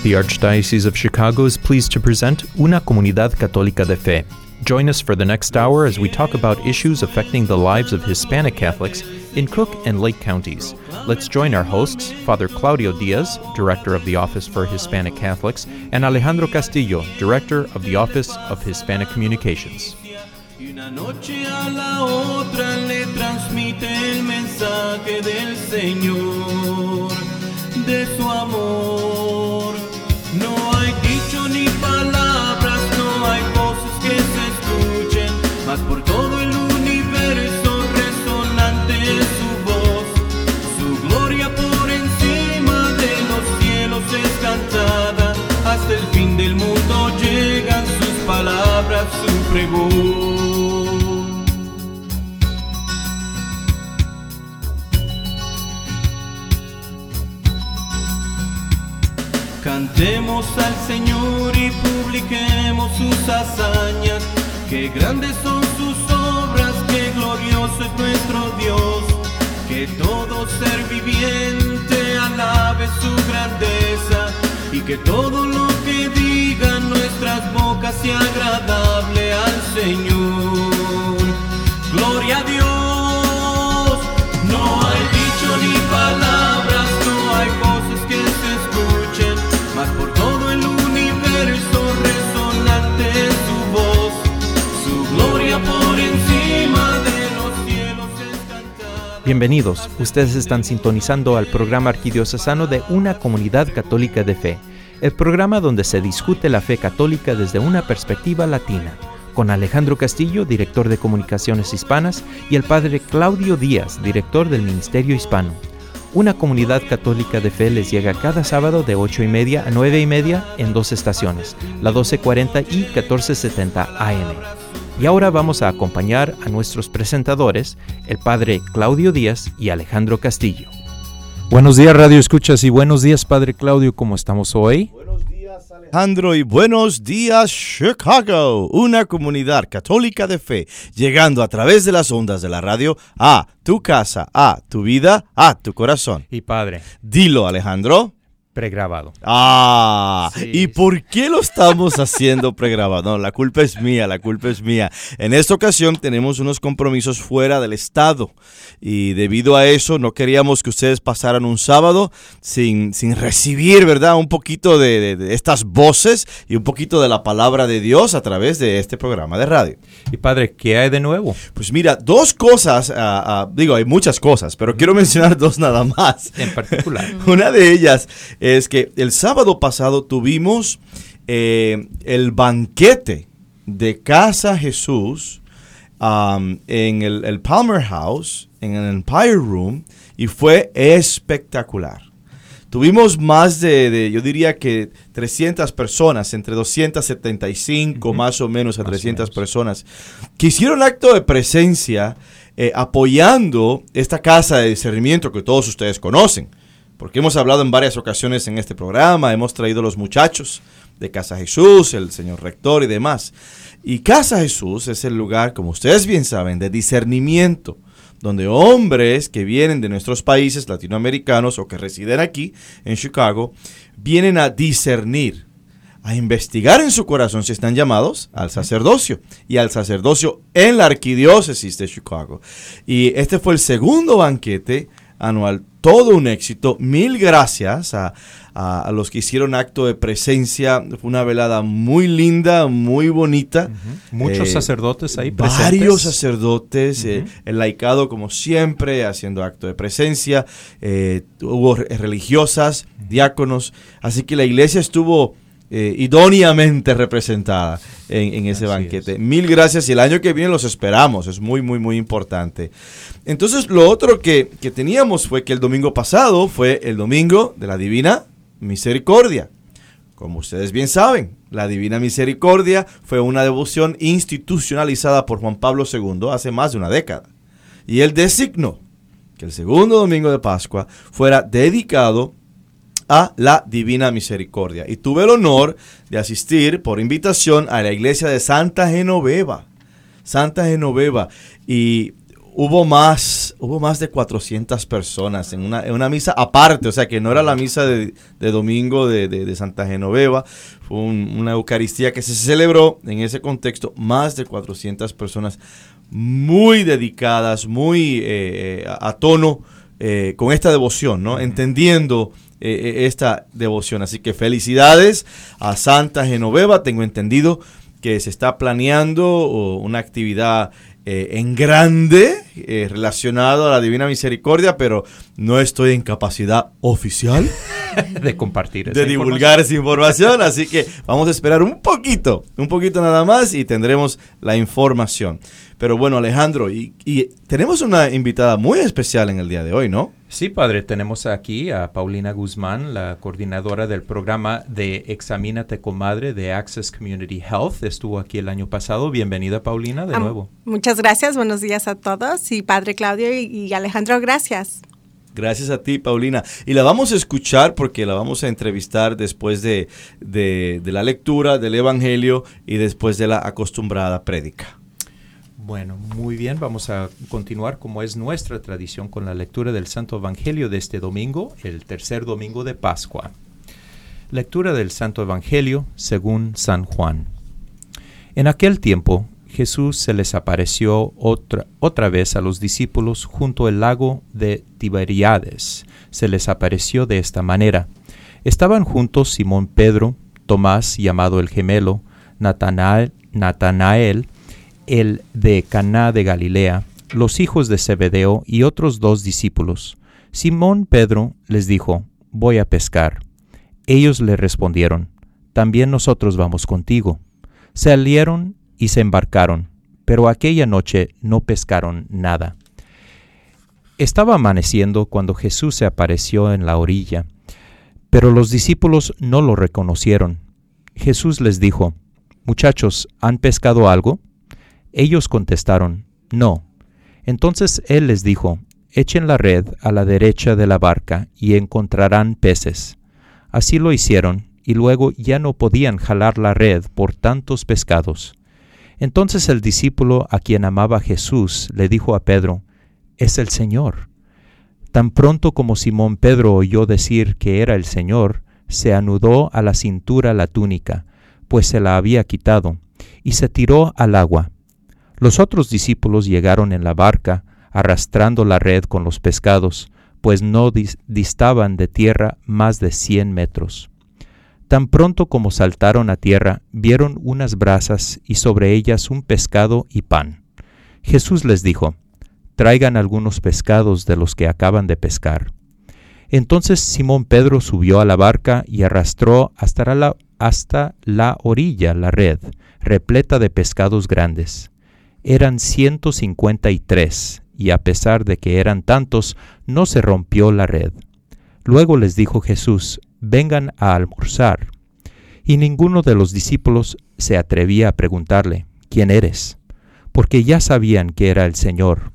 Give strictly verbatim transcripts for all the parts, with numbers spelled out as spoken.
the Archdiocese of Chicago is pleased to present Una Comunidad Católica de Fe. Join us for the next hour as we talk about issues affecting the lives of Hispanic Catholics in Cook and Lake counties. Let's join our hosts, Father Claudio Diaz, Director of the Office for Hispanic Catholics, and Alejandro Castillo, Director of the Office of Hispanic Communications. Una noche a la otra le transmite el mensaje del Señor, de su amor. No hay dicho ni palabras, no hay voces que se escuchen, mas por todo el universo resonante es su voz. Su gloria por encima de los cielos es cantada, hasta el fin del mundo llegan sus palabras, su pregón. Cantemos al Señor y publiquemos sus hazañas, que grandes son sus obras, que glorioso es nuestro Dios. Que todo ser viviente alabe su grandeza, y que todo lo que digan nuestras bocas sea agradable al Señor. Gloria a Dios. No hay dicho ni palabras, no hay voces que se escuchen, mas por todo el universo resonante es su voz. Su gloria por encima de los cielos es cantada. Bienvenidos, ustedes están sintonizando al programa arquidiocesano de Una Comunidad Católica de Fe, el programa donde se discute la fe católica desde una perspectiva latina, con Alejandro Castillo, director de Comunicaciones Hispanas, y el padre Claudio Díaz, director del Ministerio Hispano. Una Comunidad Católica de Fe les llega cada sábado de ocho y media a nueve y media en dos estaciones, la doce cuarenta y catorce setenta A M. Y ahora vamos a acompañar a nuestros presentadores, el padre Claudio Díaz y Alejandro Castillo. Buenos días, Radio Escuchas, y buenos días, padre Claudio, ¿cómo estamos hoy? Buenos días, Alejandro, y buenos días, Chicago, una comunidad católica de fe, llegando a través de las ondas de la radio a tu casa, a tu vida, a tu corazón. Y padre, dilo, Alejandro. Pregrabado. Ah, sí, ¿y sí. por qué lo estamos haciendo pregrabado? No, la culpa es mía, la culpa es mía. En esta ocasión tenemos unos compromisos fuera del estado y debido a eso no queríamos que ustedes pasaran un sábado sin, sin recibir, ¿verdad? Un poquito de, de, de estas voces y un poquito de la palabra de Dios a través de este programa de radio. Y padre, ¿qué hay de nuevo? Pues mira, dos cosas, uh, uh, digo, hay muchas cosas, pero quiero mencionar dos nada más. En particular. Una de ellas es que el sábado pasado tuvimos eh, el banquete de Casa Jesús um, en el, el Palmer House, en el Empire Room, y fue espectacular. Tuvimos más de, de, yo diría que trescientas personas, entre doscientas setenta y cinco uh-huh. más o menos a más trescientas personas, que hicieron acto de presencia eh, apoyando esta casa de discernimiento que todos ustedes conocen. Porque hemos hablado en varias ocasiones en este programa, hemos traído los muchachos de Casa Jesús, el señor rector y demás. Y Casa Jesús es el lugar, como ustedes bien saben, de discernimiento, donde hombres que vienen de nuestros países latinoamericanos o que residen aquí en Chicago, vienen a discernir, a investigar en su corazón si están llamados al sacerdocio y al sacerdocio en la arquidiócesis de Chicago. Y este fue el segundo banquete anual, todo un éxito. Mil gracias a, a, a los que hicieron acto de presencia. Fue una velada muy linda, muy bonita. Uh-huh. Muchos eh, sacerdotes ahí presentes. Varios sacerdotes, uh-huh. eh, el laicado como siempre haciendo acto de presencia. Eh, hubo religiosas, uh-huh. diáconos. Así que la iglesia estuvo Eh, idóneamente representada en, en ese Así banquete. Es. Mil gracias y el año que viene los esperamos, es muy, muy, muy importante. Entonces, lo otro que, que teníamos fue que el domingo pasado fue el domingo de la Divina Misericordia. Como ustedes bien saben, la Divina Misericordia fue una devoción institucionalizada por Juan Pablo segundo hace más de una década. Y él designó que el segundo domingo de Pascua fuera dedicado a la Divina Misericordia. Y tuve el honor de asistir por invitación a la iglesia de Santa Genoveva. Santa Genoveva. Y hubo más, hubo más de cuatrocientas personas en una, en una misa aparte, o sea que no era la misa de, de domingo de, de, de Santa Genoveva, fue un, una Eucaristía que se celebró en ese contexto, más de cuatrocientas personas muy dedicadas, muy eh, a, a tono eh, con esta devoción, ¿no? Entendiendo eh, esta devoción. Así que felicidades a Santa Genoveva. Tengo entendido que se está planeando una actividad eh, en grande eh, relacionado a la Divina Misericordia, pero no estoy en capacidad oficial de compartir esa de divulgar esa información, así que vamos a esperar un poquito, un poquito nada más y tendremos la información. Pero bueno, Alejandro, y, y tenemos una invitada muy especial en el día de hoy, ¿no? Sí, padre, tenemos aquí a Paulina Guzmán, la coordinadora del programa de Examínate Comadre de Access Community Health. Estuvo aquí el año pasado. Bienvenida, Paulina, de um, nuevo. Muchas gracias, buenos días a todos. Y padre Claudio y, y Alejandro, gracias. Gracias a ti, Paulina. Y la vamos a escuchar porque la vamos a entrevistar después de, de, de la lectura del Evangelio y después de la acostumbrada prédica. Bueno, muy bien, vamos a continuar como es nuestra tradición con la lectura del Santo Evangelio de este domingo, el tercer domingo de Pascua. Lectura del Santo Evangelio según San Juan. En aquel tiempo, Jesús se les apareció otra, otra vez a los discípulos junto al lago de Tiberíades. Se les apareció de esta manera. Estaban juntos Simón Pedro, Tomás llamado el gemelo, Natanael, Natanael el de Caná de Galilea, los hijos de Zebedeo y otros dos discípulos. Simón Pedro les dijo, voy a pescar. Ellos le respondieron, también nosotros vamos contigo. Salieron y se embarcaron, pero aquella noche no pescaron nada. Estaba amaneciendo cuando Jesús se apareció en la orilla, pero los discípulos no lo reconocieron. Jesús les dijo, muchachos, ¿han pescado algo? Ellos contestaron, no. Entonces él les dijo, echen la red a la derecha de la barca y encontrarán peces. Así lo hicieron, y luego ya no podían jalar la red por tantos pescados. Entonces el discípulo a quien amaba Jesús le dijo a Pedro, es el Señor. Tan pronto como Simón Pedro oyó decir que era el Señor, se anudó a la cintura la túnica, pues se la había quitado, y se tiró al agua. Los otros discípulos llegaron en la barca, arrastrando la red con los pescados, pues no dis- distaban de tierra más de cien metros. Tan pronto como saltaron a tierra, vieron unas brasas y sobre ellas un pescado y pan. Jesús les dijo, traigan algunos pescados de los que acaban de pescar. Entonces Simón Pedro subió a la barca y arrastró hasta la, hasta la orilla la red, repleta de pescados grandes. Eran ciento cincuenta y tres, y a pesar de que eran tantos, no se rompió la red. Luego les dijo Jesús, vengan a almorzar. Y ninguno de los discípulos se atrevía a preguntarle, ¿quién eres? Porque ya sabían que era el Señor.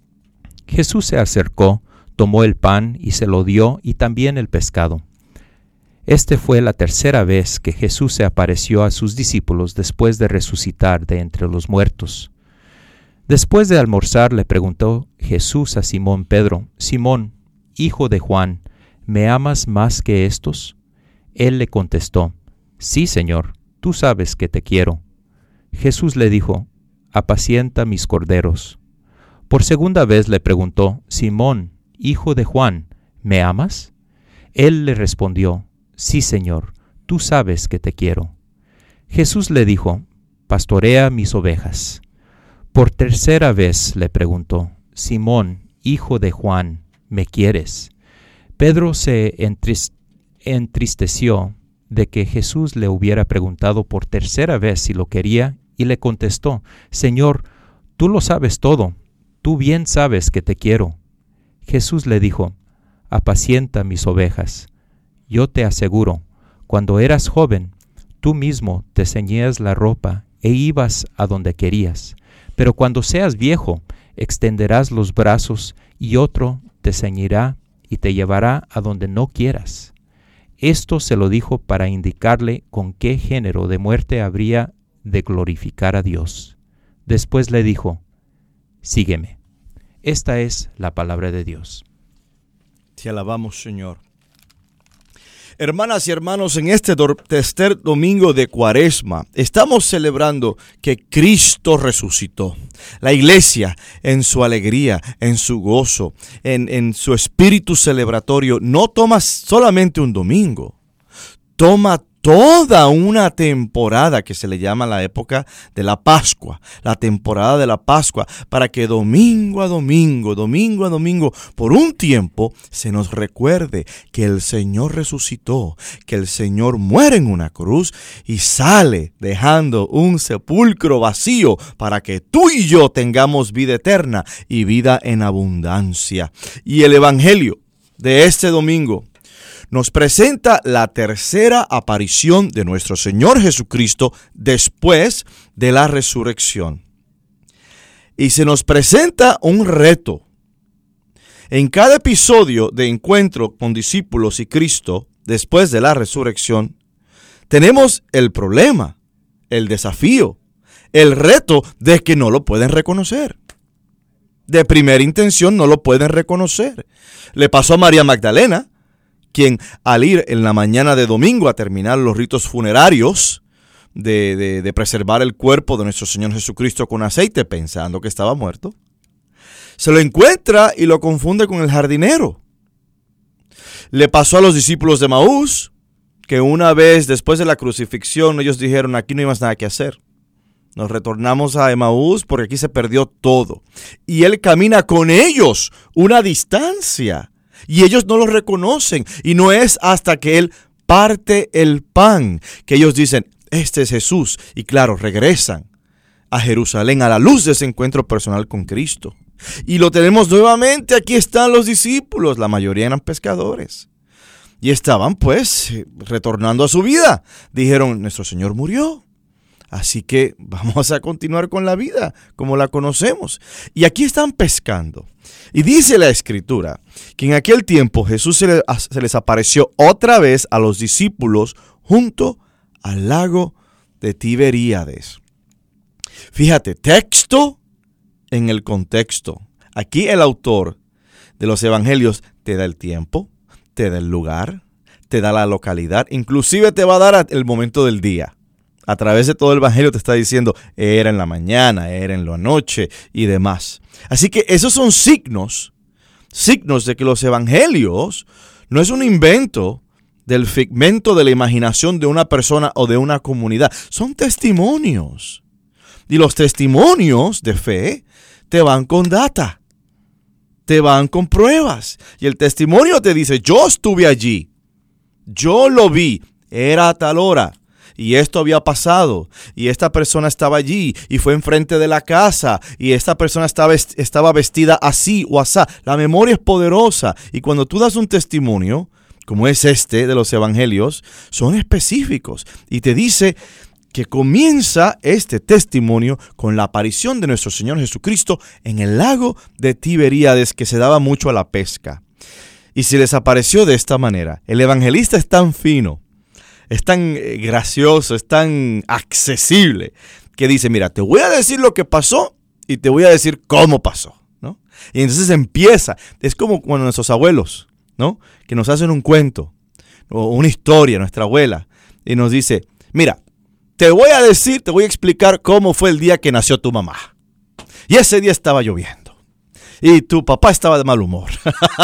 Jesús se acercó, tomó el pan y se lo dio, y también el pescado. Este fue la tercera vez que Jesús se apareció a sus discípulos después de resucitar de entre los muertos. Después de almorzar le preguntó Jesús a Simón Pedro, Simón, hijo de Juan, ¿me amas más que estos? Él le contestó, sí, Señor, tú sabes que te quiero. Jesús le dijo, apacienta mis corderos. Por segunda vez le preguntó, Simón, hijo de Juan, ¿me amas? Él le respondió, sí, Señor, tú sabes que te quiero. Jesús le dijo, pastorea mis ovejas. Por tercera vez le preguntó, Simón, hijo de Juan, ¿me quieres? Pedro se entrist- entristeció de que Jesús le hubiera preguntado por tercera vez si lo quería y le contestó, Señor, tú lo sabes todo, tú bien sabes que te quiero. Jesús le dijo, apacienta mis ovejas. Yo te aseguro, cuando eras joven, tú mismo te ceñías la ropa e ibas a donde querías. Pero cuando seas viejo, extenderás los brazos y otro te ceñirá y te llevará a donde no quieras. Esto se lo dijo para indicarle con qué género de muerte habría de glorificar a Dios. Después le dijo, sígueme. Esta es la palabra de Dios. Te alabamos, Señor. Hermanas y hermanos, en este do- tercer domingo de Cuaresma estamos celebrando que Cristo resucitó. La iglesia, en su alegría, en su gozo, en, en su espíritu celebratorio, no toma solamente un domingo, toma toda una temporada que se le llama la época de la Pascua, la temporada de la Pascua, para que domingo a domingo, domingo a domingo, por un tiempo, se nos recuerde que el Señor resucitó, que el Señor muere en una cruz y sale dejando un sepulcro vacío para que tú y yo tengamos vida eterna y vida en abundancia. Y el Evangelio de este domingo nos presenta la tercera aparición de nuestro Señor Jesucristo después de la resurrección. Y se nos presenta un reto. En cada episodio de encuentro con discípulos y Cristo después de la resurrección, tenemos el problema, el desafío, el reto de que no lo pueden reconocer. De primera intención no lo pueden reconocer. Le pasó a María Magdalena, quien al ir en la mañana de domingo a terminar los ritos funerarios de, de, de preservar el cuerpo de nuestro Señor Jesucristo con aceite, pensando que estaba muerto, se lo encuentra y lo confunde con el jardinero. Le pasó a los discípulos de Maús, que una vez después de la crucifixión ellos dijeron: aquí no hay más nada que hacer. Nos retornamos a Emaús porque aquí se perdió todo. Y él camina con ellos una distancia. Y ellos no lo reconocen. Y no es hasta que Él parte el pan que ellos dicen: este es Jesús. Y claro, regresan a Jerusalén a la luz de ese encuentro personal con Cristo. Y lo tenemos nuevamente. Aquí están los discípulos. La mayoría eran pescadores. Y estaban pues retornando a su vida. Dijeron: nuestro Señor murió. Así que vamos a continuar con la vida como la conocemos. Y aquí están pescando. Y dice la Escritura que en aquel tiempo Jesús se les, se les apareció otra vez a los discípulos junto al lago de Tiberíades. Fíjate, texto en el contexto. Aquí el autor de los evangelios te da el tiempo, te da el lugar, te da la localidad, inclusive te va a dar el momento del día. A través de todo el evangelio te está diciendo: era en la mañana, era en la noche y demás. Así que esos son signos, signos de que los evangelios no es un invento del figmento de la imaginación de una persona o de una comunidad. Son testimonios. Y los testimonios de fe te van con data, te van con pruebas. Y el testimonio te dice: yo estuve allí, yo lo vi, era a tal hora. Y esto había pasado, y esta persona estaba allí, y fue enfrente de la casa, y esta persona estaba, estaba vestida así o asá. La memoria es poderosa, y cuando tú das un testimonio, como es este de los evangelios, son específicos, y te dice que comienza este testimonio con la aparición de nuestro Señor Jesucristo en el lago de Tiberíades, que se daba mucho a la pesca. Y se les apareció de esta manera. El evangelista es tan fino, es tan gracioso, es tan accesible, que dice: mira, te voy a decir lo que pasó y te voy a decir cómo pasó, ¿no? Y entonces empieza. Es como cuando nuestros abuelos, ¿no?, que nos hacen un cuento o una historia, nuestra abuela, y nos dice: mira, te voy a decir, te voy a explicar cómo fue el día que nació tu mamá. Y ese día estaba lloviendo. Y tu papá estaba de mal humor.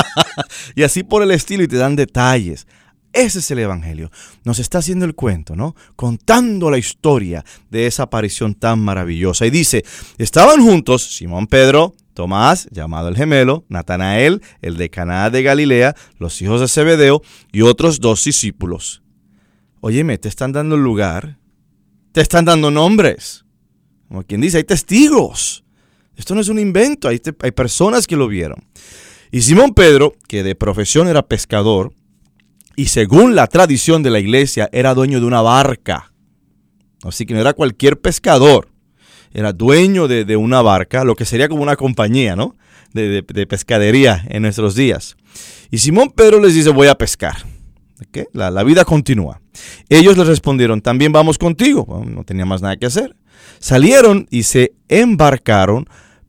Y así por el estilo, y te dan detalles. Ese es el evangelio. Nos está haciendo el cuento, ¿no?, contando la historia de esa aparición tan maravillosa. Y dice: estaban juntos Simón Pedro, Tomás, llamado el gemelo, Natanael, el de Caná de Galilea, los hijos de Zebedeo y otros dos discípulos. Óyeme, te están dando lugar, te están dando nombres. Como quien dice, hay testigos. Esto no es un invento, hay, te, hay personas que lo vieron. Y Simón Pedro, que de profesión era pescador, y según la tradición de la iglesia, era dueño de una barca. Así que no era cualquier pescador. Era dueño de, de una barca, lo que sería como una compañía, ¿no?, de, de, de pescadería en nuestros días. Y Simón Pedro les dice: voy a pescar. ¿Okay? La, la vida continúa. Ellos les respondieron: también vamos contigo. Bueno, no tenía más nada que hacer. Salieron y se embarcaron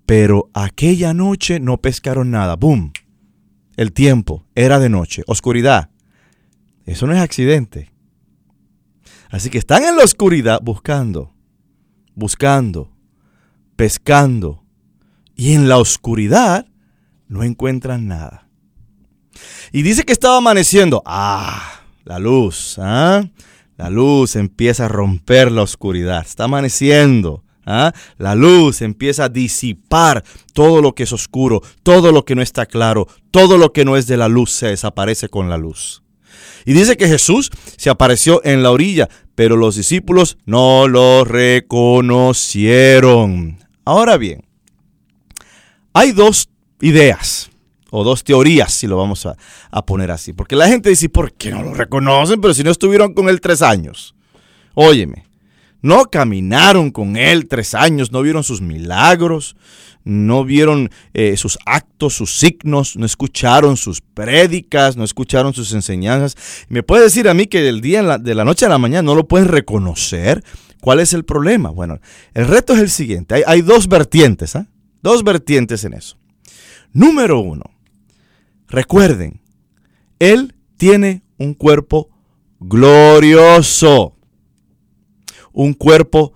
Pero aquella noche no pescaron nada. ¡Bum! El tiempo era de noche, oscuridad. Eso no es accidente. Así que están en la oscuridad buscando, buscando, pescando. Y en la oscuridad no encuentran nada. Y dice que estaba amaneciendo. ¡Ah! La luz, ¿ah? La luz empieza a romper la oscuridad. Está amaneciendo. ¿Ah? La luz empieza a disipar todo lo que es oscuro, todo lo que no está claro, todo lo que no es de la luz se desaparece con la luz. Y dice que Jesús se apareció en la orilla, pero los discípulos no lo reconocieron. Ahora bien, hay dos ideas o dos teorías, si lo vamos a, a poner así. Porque la gente dice, ¿por qué no lo reconocen? Pero si no estuvieron con él tres años. Óyeme. No caminaron con él tres años, no vieron sus milagros, no vieron eh, sus actos, sus signos, no escucharon sus prédicas, no escucharon sus enseñanzas. ¿Me puede decir a mí que del día en la, de la noche a la mañana no lo pueden reconocer? ¿Cuál es el problema? Bueno, el reto es el siguiente. Hay, hay dos vertientes, ¿eh? Dos vertientes en eso. Número uno, recuerden, él tiene un cuerpo glorioso. Un cuerpo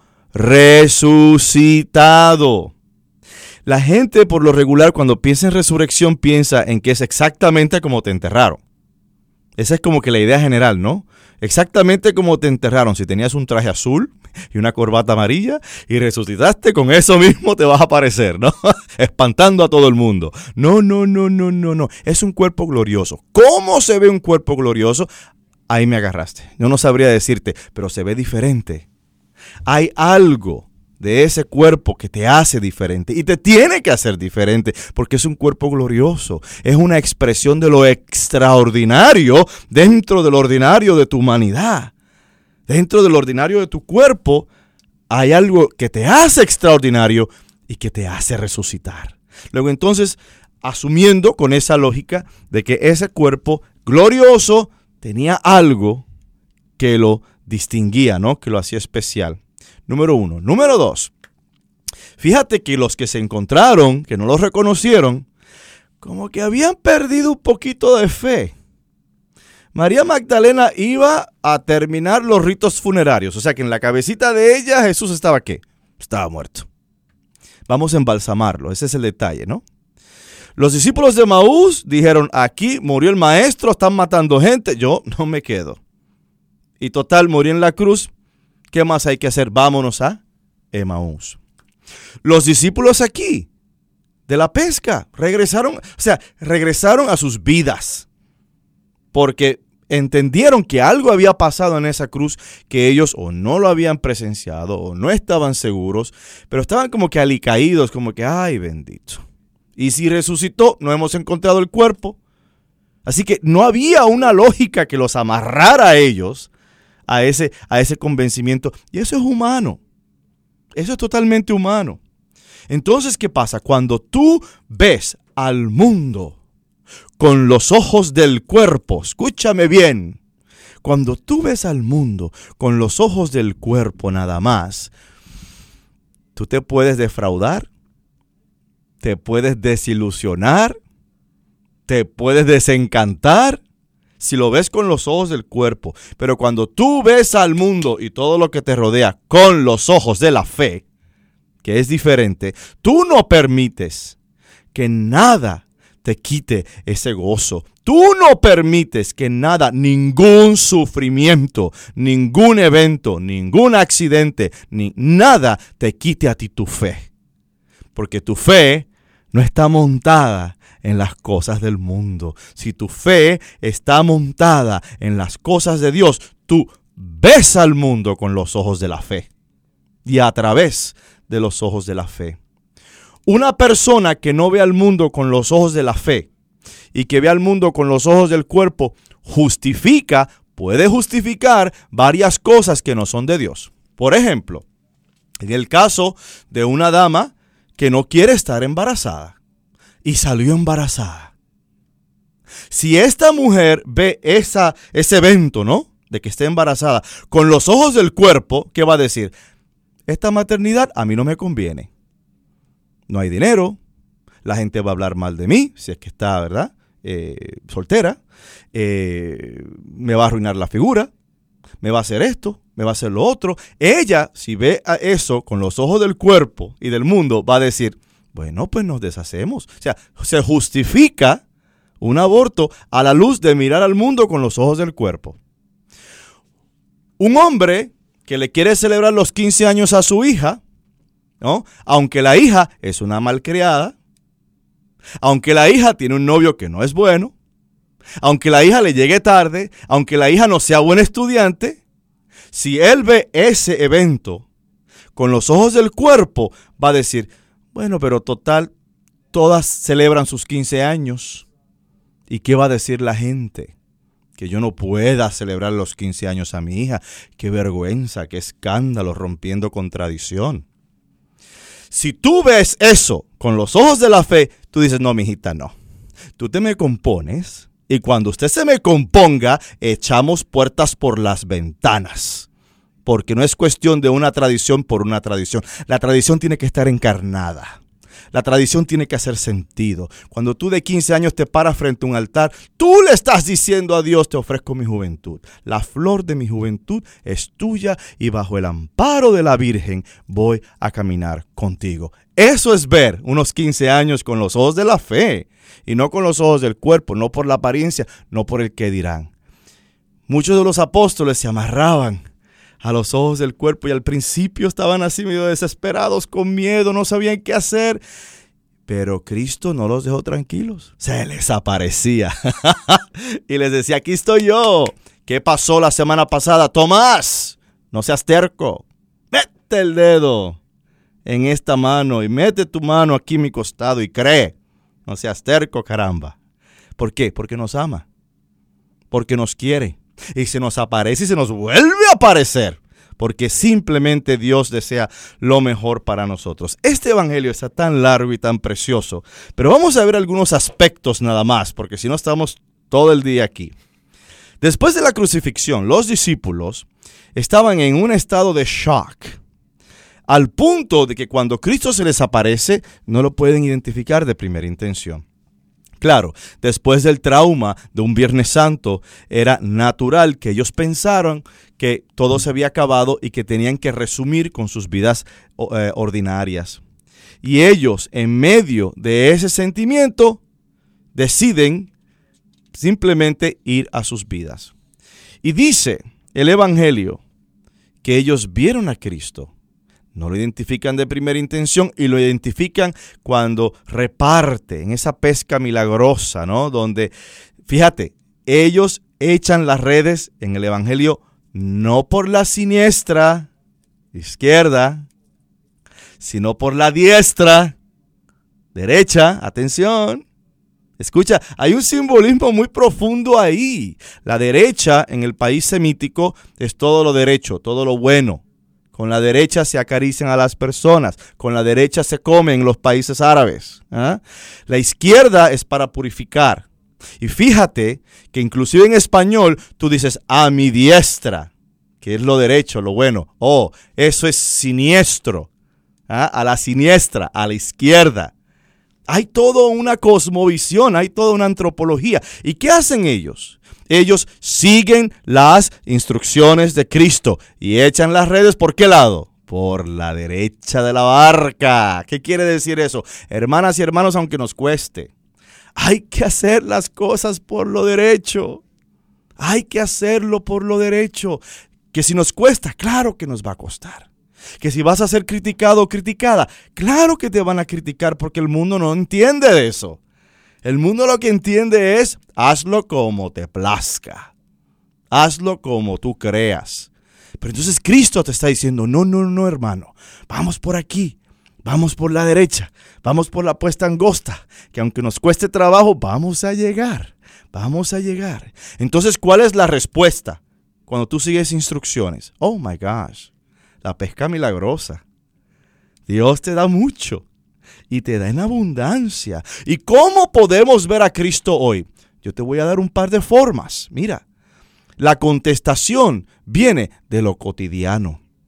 resucitado. La gente por lo regular cuando piensa en resurrección piensa en que es exactamente como te enterraron. Esa es como que la idea general, ¿no? Exactamente como te enterraron. Si tenías un traje azul y una corbata amarilla y resucitaste, con eso mismo te vas a aparecer, ¿no? Espantando a todo el mundo. No, no, no, no, no, no. Es un cuerpo glorioso. ¿Cómo se ve un cuerpo glorioso? Ahí me agarraste. Yo no sabría decirte, pero se ve diferente. Hay algo de ese cuerpo que te hace diferente y te tiene que hacer diferente porque es un cuerpo glorioso. Es una expresión de lo extraordinario dentro del ordinario de tu humanidad. Dentro del ordinario de tu cuerpo hay algo que te hace extraordinario y que te hace resucitar. Luego entonces, asumiendo con esa lógica de que ese cuerpo glorioso tenía algo que lo distinguía, ¿no? Que lo hacía especial. Número uno. Número dos. Fíjate que los que se encontraron, que no los reconocieron, como que habían perdido un poquito de fe. María Magdalena iba a terminar los ritos funerarios. O sea que en la cabecita de ella Jesús estaba ¿qué? Estaba muerto. Vamos a embalsamarlo. Ese es el detalle, ¿no? Los discípulos de Emaús dijeron, aquí murió el maestro, están matando gente. Yo no me quedo. Y total, murió en la cruz. ¿Qué más hay que hacer? Vámonos a Emaús. Los discípulos aquí, de la pesca, regresaron, o sea, regresaron a sus vidas. Porque entendieron que algo había pasado en esa cruz que ellos o no lo habían presenciado o no estaban seguros, pero estaban como que alicaídos, como que, ay, bendito. Y si resucitó, no hemos encontrado el cuerpo. Así que no había una lógica que los amarrara a ellos a ese, a ese convencimiento. Y eso es humano. Eso es totalmente humano. Entonces, ¿qué pasa? Cuando tú ves al mundo con los ojos del cuerpo, escúchame bien, cuando tú ves al mundo con los ojos del cuerpo nada más, tú te puedes defraudar, te puedes desilusionar, te puedes desencantar si lo ves con los ojos del cuerpo. Pero cuando tú ves al mundo y todo lo que te rodea con los ojos de la fe, que es diferente, tú no permites que nada te quite ese gozo. Tú no permites que nada, ningún sufrimiento, ningún evento, ningún accidente, ni nada te quite a ti tu fe. Porque tu fe no está montada en las cosas del mundo. Si tu fe está montada en las cosas de Dios, tú ves al mundo con los ojos de la fe y a través de los ojos de la fe. Una persona que no ve al mundo con los ojos de la fe y que ve al mundo con los ojos del cuerpo, justifica, puede justificar varias cosas que no son de Dios. Por ejemplo, en el caso de una dama que no quiere estar embarazada y salió embarazada. Si esta mujer ve esa, ese evento, ¿no?, de que esté embarazada, con los ojos del cuerpo, ¿qué va a decir? Esta maternidad a mí no me conviene. no hay dinero, la gente va a hablar mal de mí, si es que está, ¿verdad?, eh, soltera, eh, me va a arruinar la figura, me va a hacer esto, me va a hacer lo otro. Ella, si ve a eso con los ojos del cuerpo y del mundo, va a decir, bueno, pues nos deshacemos. O sea, se justifica un aborto a la luz de mirar al mundo con los ojos del cuerpo. Un hombre que le quiere celebrar los quince años a su hija, ¿no?, aunque la hija es una malcriada, aunque la hija tiene un novio que no es bueno, aunque la hija le llegue tarde, aunque la hija no sea buen estudiante, si él ve ese evento con los ojos del cuerpo, va a decir, bueno, pero total, todas celebran sus quince años. ¿Y qué va a decir la gente? Que yo no pueda celebrar los quince años a mi hija. Qué vergüenza, qué escándalo, rompiendo con tradición. Si tú ves eso con los ojos de la fe, tú dices, no, mijita, no. Tú te me compones y cuando usted se me componga, echamos puertas por las ventanas. Porque no es cuestión de una tradición por una tradición. La tradición tiene que estar encarnada. La tradición tiene que hacer sentido. Cuando tú de quince años te paras frente a un altar, tú le estás diciendo a Dios, te ofrezco mi juventud. La flor de mi juventud es tuya y bajo el amparo de la Virgen voy a caminar contigo. Eso es ver unos quince años con los ojos de la fe y no con los ojos del cuerpo, no por la apariencia, no por el qué dirán. Muchos de los apóstoles se amarraban a los ojos del cuerpo y al principio estaban así medio desesperados, con miedo, no sabían qué hacer. Pero Cristo no los dejó tranquilos. Se les aparecía y les decía, aquí estoy yo. ¿Qué pasó la semana pasada? Tomás, no seas terco. Mete el dedo en esta mano y mete tu mano aquí en mi costado y cree. No seas terco, caramba. ¿Por qué? Porque nos ama. Porque nos quiere. Y se nos aparece y se nos vuelve a aparecer. Porque simplemente Dios desea lo mejor para nosotros. Este evangelio está tan largo y tan precioso. Pero vamos a ver algunos aspectos nada más. Porque si no estamos todo el día aquí. Después de la crucifixión, los discípulos estaban en un estado de shock. Al punto de que cuando Cristo se les aparece, no lo pueden identificar de primera intención. Claro, después del trauma de un Viernes Santo, era natural que ellos pensaran que todo se había acabado y que tenían que resumir con sus vidas eh, ordinarias. Y ellos, en medio de ese sentimiento, deciden simplemente ir a sus vidas. Y dice el Evangelio que ellos vieron a Cristo. No lo identifican de primera intención y lo identifican cuando reparte en esa pesca milagrosa, ¿no? Donde, fíjate, ellos echan las redes en el Evangelio no por la siniestra, izquierda, sino por la diestra, derecha, atención. Escucha, hay un simbolismo muy profundo ahí. La derecha en el país semítico es todo lo derecho, todo lo bueno. Con la derecha se acarician a las personas. Con la derecha se comen en los países árabes. ¿eh? La izquierda es para purificar. Y fíjate que inclusive en español tú dices a mi diestra, que es lo derecho, lo bueno. Oh, eso es siniestro. ¿eh? A la siniestra, a la izquierda. Hay toda una cosmovisión, hay toda una antropología. ¿Y qué hacen ellos? Ellos siguen las instrucciones de Cristo y echan las redes, ¿por qué lado? Por la derecha de la barca. ¿Qué quiere decir eso? Hermanas y hermanos, aunque nos cueste, hay que hacer las cosas por lo derecho. Hay que hacerlo por lo derecho. Que si nos cuesta, claro que nos va a costar. Que si vas a ser criticado o criticada, claro que te van a criticar porque el mundo no entiende de eso. El mundo lo que entiende es, hazlo como te plazca. Hazlo como tú creas. Pero entonces Cristo te está diciendo, no, no, no, hermano. Vamos por aquí. Vamos por la derecha. Vamos por la puesta angosta. Que aunque nos cueste trabajo, vamos a llegar. Vamos a llegar. Entonces, ¿cuál es la respuesta cuando tú sigues instrucciones? Oh, my gosh. La pesca milagrosa. Dios te da mucho. Y te da en abundancia. ¿Y cómo podemos ver a Cristo hoy? Yo te voy a dar un par de formas. Mira, la contestación viene de lo cotidiano.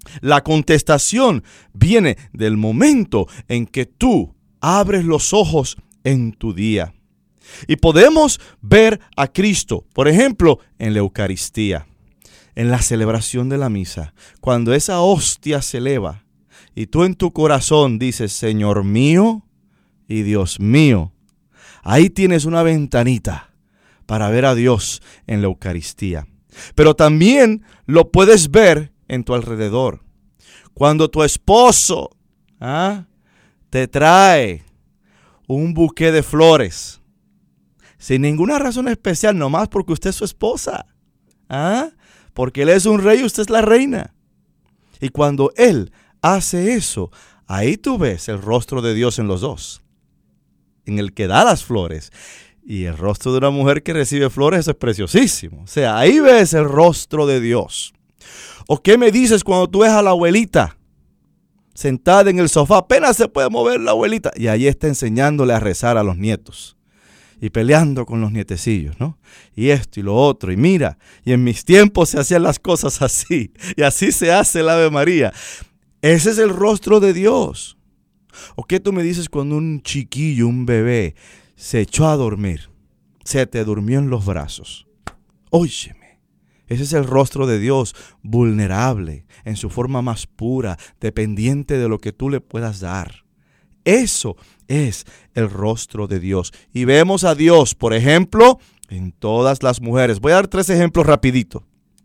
La contestación viene del momento en que tú abres los ojos en tu día. Y podemos ver a Cristo, por ejemplo, en la Eucaristía, en la celebración de la misa. Cuando esa hostia se eleva y tú en tu corazón dices, Señor mío y Dios mío, ahí tienes una ventanita para ver a Dios en la Eucaristía. Pero también lo puedes ver en tu alrededor. Cuando tu esposo ¿ah? te trae un buqué de flores, sin ninguna razón especial, nomás porque usted es su esposa, ¿ah? porque él es un rey y usted es la reina. Y cuando él hace eso, ahí tú ves el rostro de Dios en los dos, en el que da las flores. Y el rostro de una mujer que recibe flores, eso es preciosísimo. O sea, ahí ves el rostro de Dios. ¿O qué me dices cuando tú ves a la abuelita sentada en el sofá? Apenas se puede mover la abuelita. Y ahí está enseñándole a rezar a los nietos. Y peleando con los nietecillos, ¿no? Y esto y lo otro. Y mira, y en mis tiempos se hacían las cosas así. Y así se hace el Ave María. Ese es el rostro de Dios. ¿O qué tú me dices cuando un chiquillo, un bebé, se echó a dormir? Se te durmió en los brazos. Óyeme. Ese es el rostro de Dios, vulnerable, en su forma más pura, dependiente de lo que tú le puedas dar. Eso es el rostro de Dios. Y vemos a Dios, por ejemplo, en todas las mujeres. Voy a dar tres ejemplos rapidito.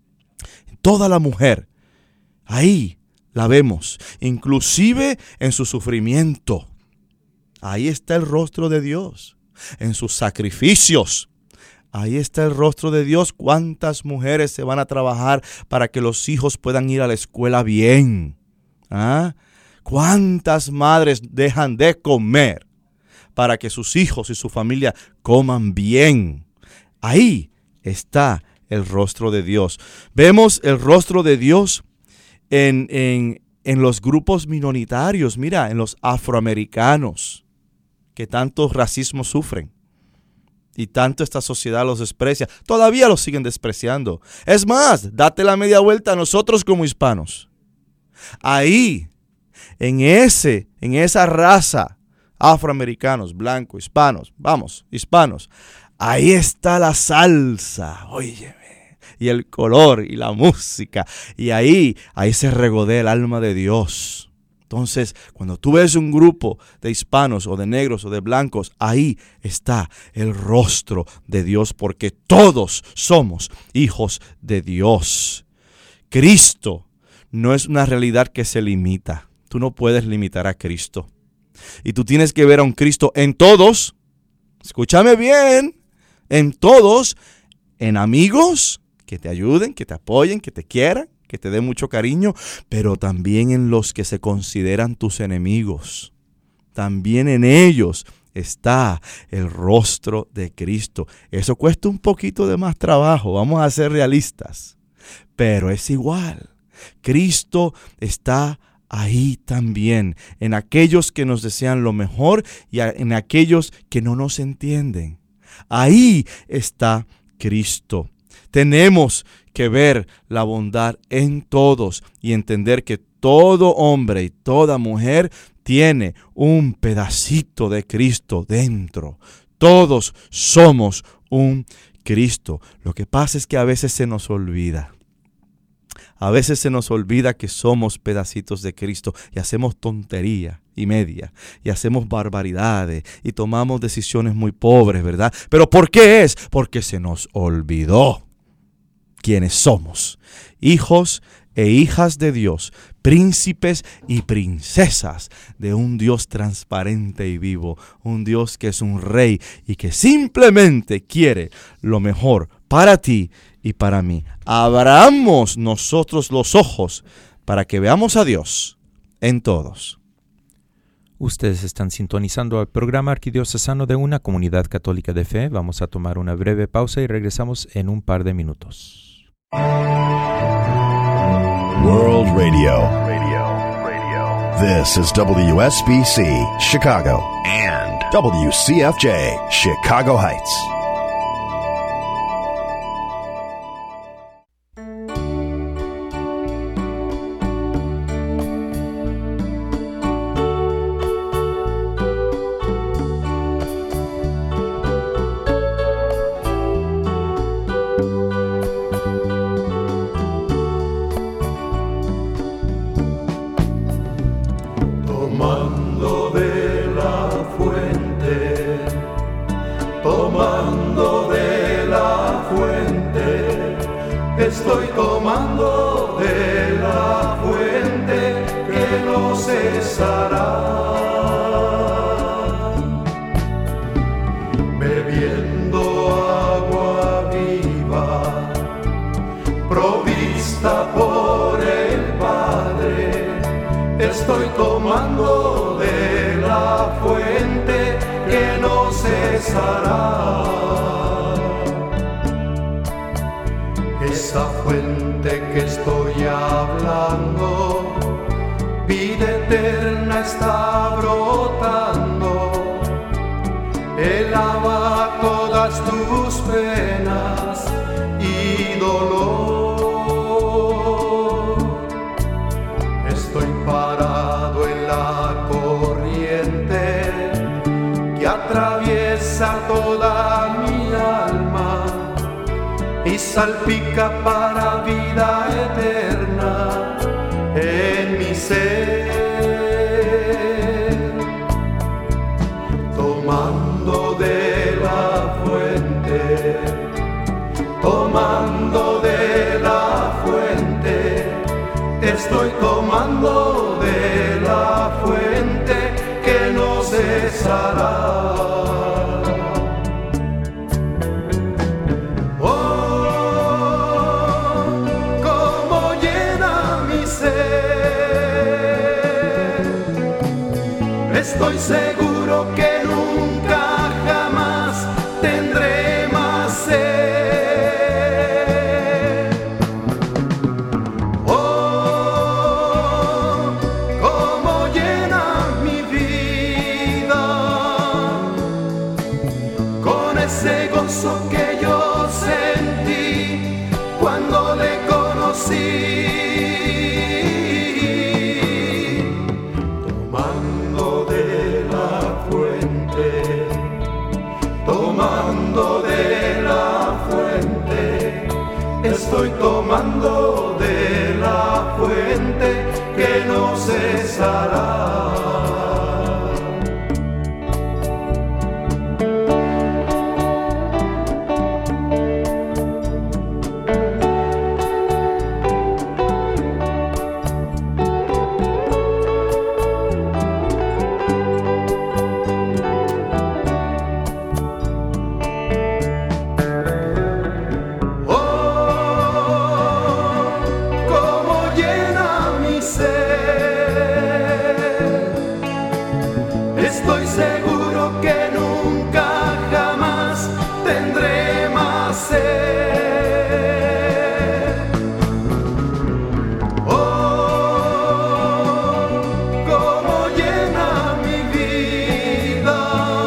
En toda la mujer, ahí la vemos, inclusive en su sufrimiento. Ahí está el rostro de Dios, en sus sacrificios. Ahí está el rostro de Dios. ¿Cuántas mujeres se van a trabajar para que los hijos puedan ir a la escuela bien? ¿Ah? ¿Cuántas madres dejan de comer para que sus hijos y su familia coman bien? Ahí está el rostro de Dios. Vemos el rostro de Dios en, en, en los grupos minoritarios. Mira, en los afroamericanos que tanto racismo sufren. Y tanto esta sociedad los desprecia. Todavía los siguen despreciando. Es más, date la media vuelta a nosotros como hispanos. Ahí, en ese, en esa raza, afroamericanos, blancos, hispanos, vamos, hispanos. Ahí está la salsa, óyeme, y el color y la música. Y ahí, ahí se regodea el alma de Dios. Entonces, cuando tú ves un grupo de hispanos o de negros o de blancos, ahí está el rostro de Dios, porque todos somos hijos de Dios. Cristo no es una realidad que se limita. Tú no puedes limitar a Cristo. Y tú tienes que ver a un Cristo en todos. Escúchame bien. En todos. En amigos que te ayuden, que te apoyen, que te quieran, que te dé mucho cariño, pero también en los que se consideran tus enemigos. También en ellos está el rostro de Cristo. Eso cuesta un poquito de más trabajo, vamos a ser realistas, pero es igual. Cristo está ahí también, en aquellos que nos desean lo mejor y en aquellos que no nos entienden. Ahí está Cristo. Tenemos que ver la bondad en todos y entender que todo hombre y toda mujer tiene un pedacito de Cristo dentro. Todos somos un Cristo. Lo que pasa es que a veces se nos olvida. A veces se nos olvida que somos pedacitos de Cristo y hacemos tontería y media y hacemos barbaridades y tomamos decisiones muy pobres, ¿verdad? ¿Pero por qué es? Porque se nos olvidó quiénes somos. Hijos e hijas de Dios, príncipes y princesas de un Dios transparente y vivo, un Dios que es un rey y que simplemente quiere lo mejor para ti y para mí. Abramos nosotros los ojos para que veamos a Dios en todos. Ustedes están sintonizando al programa arquidiocesano de una comunidad católica de fe. Vamos a tomar una breve pausa y regresamos en un par de minutos. World Radio. Radio. Radio. This is W S B C, Chicago, and W C F J, Chicago Heights. Estoy tomando de la fuente que no cesará, bebiendo agua viva, provista por el Padre. Estoy tomando de la fuente que no cesará. Esa fuente que estoy hablando, vida eterna está brotando. Él lava todas tus penas y dolor. Estoy parado en la corriente que atraviesa toda mi alma y salpica para vida eterna en mi ser. Tomando de la fuente, tomando de la fuente, estoy tomando de la fuente que no cesará. Estoy seguro que nunca jamás tendré más sed. Oh, cómo llena mi vida con ese gozo que yo sentí cuando le conocí. Tomando de la fuente, estoy tomando de la fuente que no cesará. Estoy seguro que nunca jamás tendré más sed. Oh, cómo llena mi vida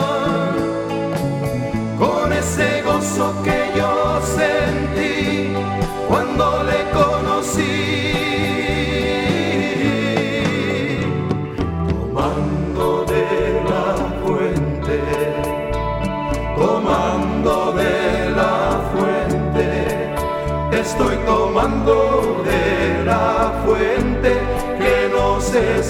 con ese gozo que yo sentí cuando le conocí. Tomando de la fuente, estoy tomando de la fuente que no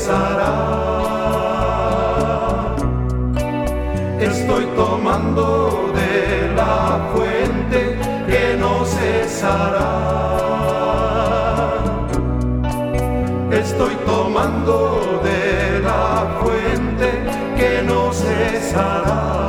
cesará. Estoy tomando de la fuente que no cesará. Estoy tomando de la fuente que no cesará.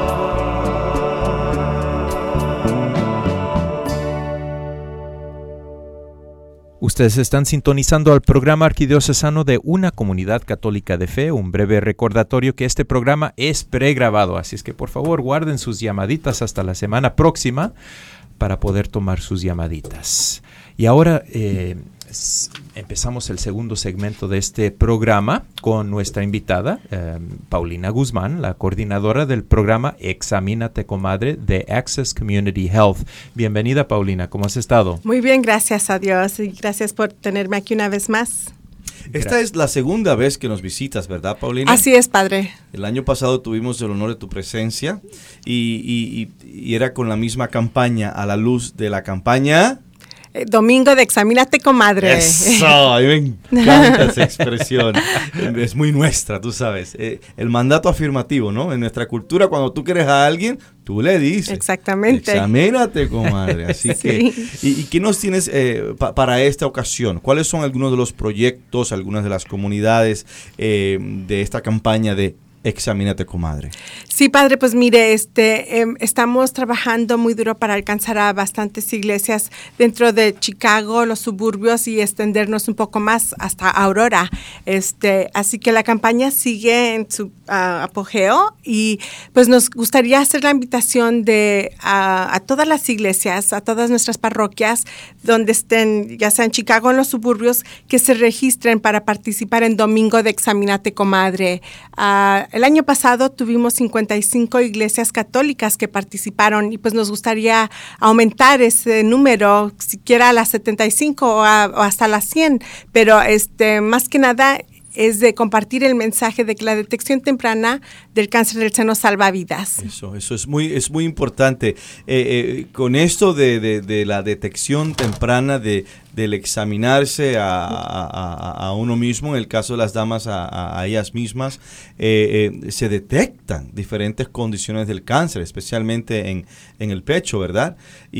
Ustedes están sintonizando al programa arquidiocesano de Una Comunidad Católica de Fe. Un breve recordatorio que este programa es pregrabado, así es que por favor guarden sus llamaditas hasta la semana próxima para poder tomar sus llamaditas. Y ahora eh, empezamos el segundo segmento de este programa con nuestra invitada, eh, Paulina Guzmán, la coordinadora del programa Examínate, Comadre, de Access Community Health. Bienvenida, Paulina, ¿cómo has estado? Muy bien, gracias a Dios y gracias por tenerme aquí una vez más. Esta es la segunda vez que nos visitas, ¿verdad, Paulina? Así es, Padre. El año pasado tuvimos el honor de tu presencia y, y, y, y era con la misma campaña, a la luz de la campaña... eh, domingo de Examínate, comadre. Eso, a mí me encanta esa expresión. Es muy nuestra, tú sabes. Eh, el mandato afirmativo, ¿no? En nuestra cultura, cuando tú quieres a alguien, tú le dices. Exactamente. Examínate, comadre. Así sí. que, ¿y, ¿y qué nos tienes eh, pa, para esta ocasión? ¿Cuáles son algunos de los proyectos, algunas de las comunidades eh, de esta campaña de Examínate, comadre? Sí, padre, pues mire, este, eh, estamos trabajando muy duro para alcanzar a bastantes iglesias dentro de Chicago, los suburbios, y extendernos un poco más hasta Aurora. Este, así que la campaña sigue en su uh, apogeo, y pues nos gustaría hacer la invitación de uh, a todas las iglesias, a todas nuestras parroquias, donde estén, ya sea en Chicago o en los suburbios, que se registren para participar en Domingo de Examínate, comadre. Uh, El año pasado tuvimos cincuenta y cinco iglesias católicas que participaron, y pues nos gustaría aumentar ese número, siquiera a las setenta y cinco o, a, o hasta las cien, pero este, más que nada es de compartir el mensaje de que la detección temprana del cáncer del seno salva vidas. Eso, eso es muy, es muy importante. Eh, eh, con esto de, de, de la detección temprana, de, del examinarse a, a, a uno mismo, en el caso de las damas a, a ellas mismas, eh, eh, se detectan diferentes condiciones del cáncer, especialmente en, en el pecho, ¿verdad?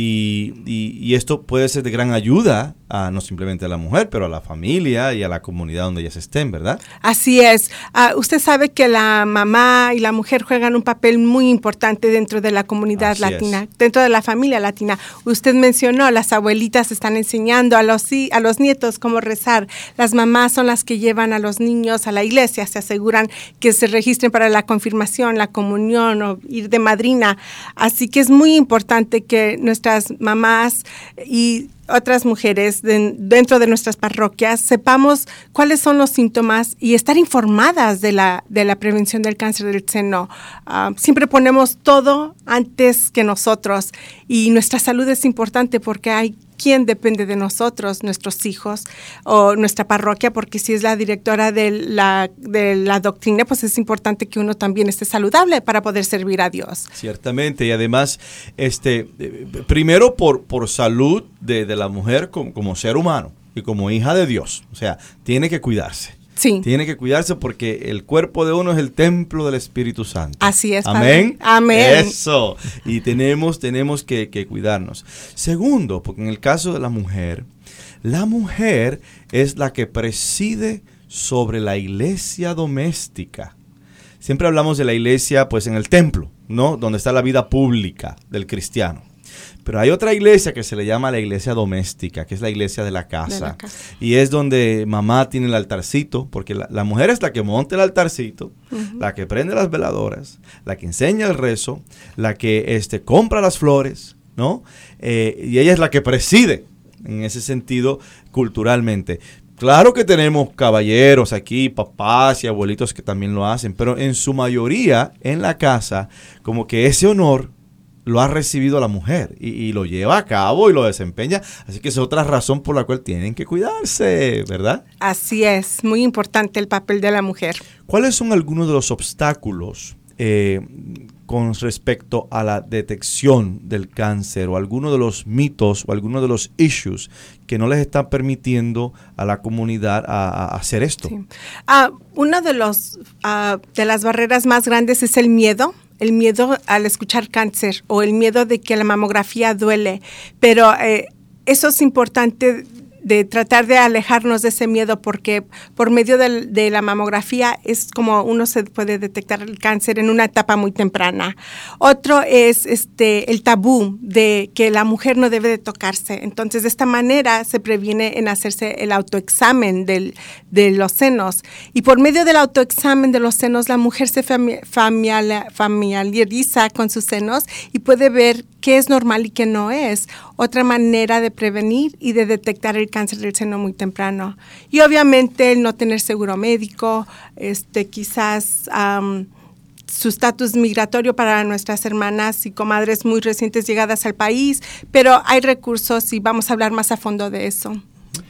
Y, y, y esto puede ser de gran ayuda, a, no simplemente a la mujer, pero a la familia y a la comunidad donde ellas estén, ¿verdad? Así es. Uh, usted sabe que la mamá y la mujer juegan un papel muy importante dentro de la comunidad Así latina, es. dentro de la familia latina. Usted mencionó, las abuelitas están enseñando a los, a los nietos cómo rezar. Las mamás son las que llevan a los niños a la iglesia, se aseguran que se registren para la confirmación, la comunión o ir de madrina. Así que es muy importante que nuestras mamás y otras mujeres de, dentro de nuestras parroquias sepamos cuáles son los síntomas y estar informadas de la, de la prevención del cáncer del seno. Uh, siempre ponemos todo antes que nosotros, y nuestra salud es importante porque hay quien depende de nosotros, nuestros hijos o nuestra parroquia, porque si es la directora de la, de la doctrina, pues es importante que uno también esté saludable para poder servir a Dios. Ciertamente, y además, este, primero por, por salud de, de la mujer como, como ser humano y como hija de Dios, o sea, tiene que cuidarse. Sí. Tiene que cuidarse porque el cuerpo de uno es el templo del Espíritu Santo. Así es, Amén. Padre. Amén. Eso. Y tenemos, tenemos que, que cuidarnos. Segundo, porque en el caso de la mujer, la mujer es la que preside sobre la iglesia doméstica. Siempre hablamos de la iglesia, pues en el templo, ¿no? Donde está la vida pública del cristiano. Pero hay otra iglesia que se le llama la iglesia doméstica, que es la iglesia de la casa. De la casa. Y es donde mamá tiene el altarcito, porque la, la mujer es la que monta el altarcito, uh-huh. la que prende las veladoras, la que enseña el rezo, la que este, compra las flores, ¿no? Eh, y ella es la que preside, en ese sentido, culturalmente. Claro que tenemos caballeros aquí, papás y abuelitos que también lo hacen, pero en su mayoría, en la casa, como que ese honor lo ha recibido la mujer y, y lo lleva a cabo y lo desempeña. Así que es otra razón por la cual tienen que cuidarse, ¿verdad? Así es, muy importante el papel de la mujer. ¿Cuáles son algunos de los obstáculos eh, con respecto a la detección del cáncer, o algunos de los mitos o algunos de los issues que no les están permitiendo a la comunidad a, a hacer esto? Sí. Uh, una de, los, uh, de las barreras más grandes es el miedo. El miedo al escuchar cáncer o el miedo de que la mamografía duele, pero eh, eso es importante de tratar de alejarnos de ese miedo, porque por medio de, de la mamografía es como uno se puede detectar el cáncer en una etapa muy temprana. Otro es este el tabú de que la mujer no debe de tocarse. Entonces, de esta manera se previene en hacerse el autoexamen del, de los senos. Y por medio del autoexamen de los senos, la mujer se fami- familiar, familiariza con sus senos y puede ver qué es normal y qué no es. Otra manera de prevenir y de detectar el cáncer del seno muy temprano. Y obviamente el no tener seguro médico, este, quizás um, su estatus migratorio para nuestras hermanas y comadres muy recientes llegadas al país, pero hay recursos y vamos a hablar más a fondo de eso.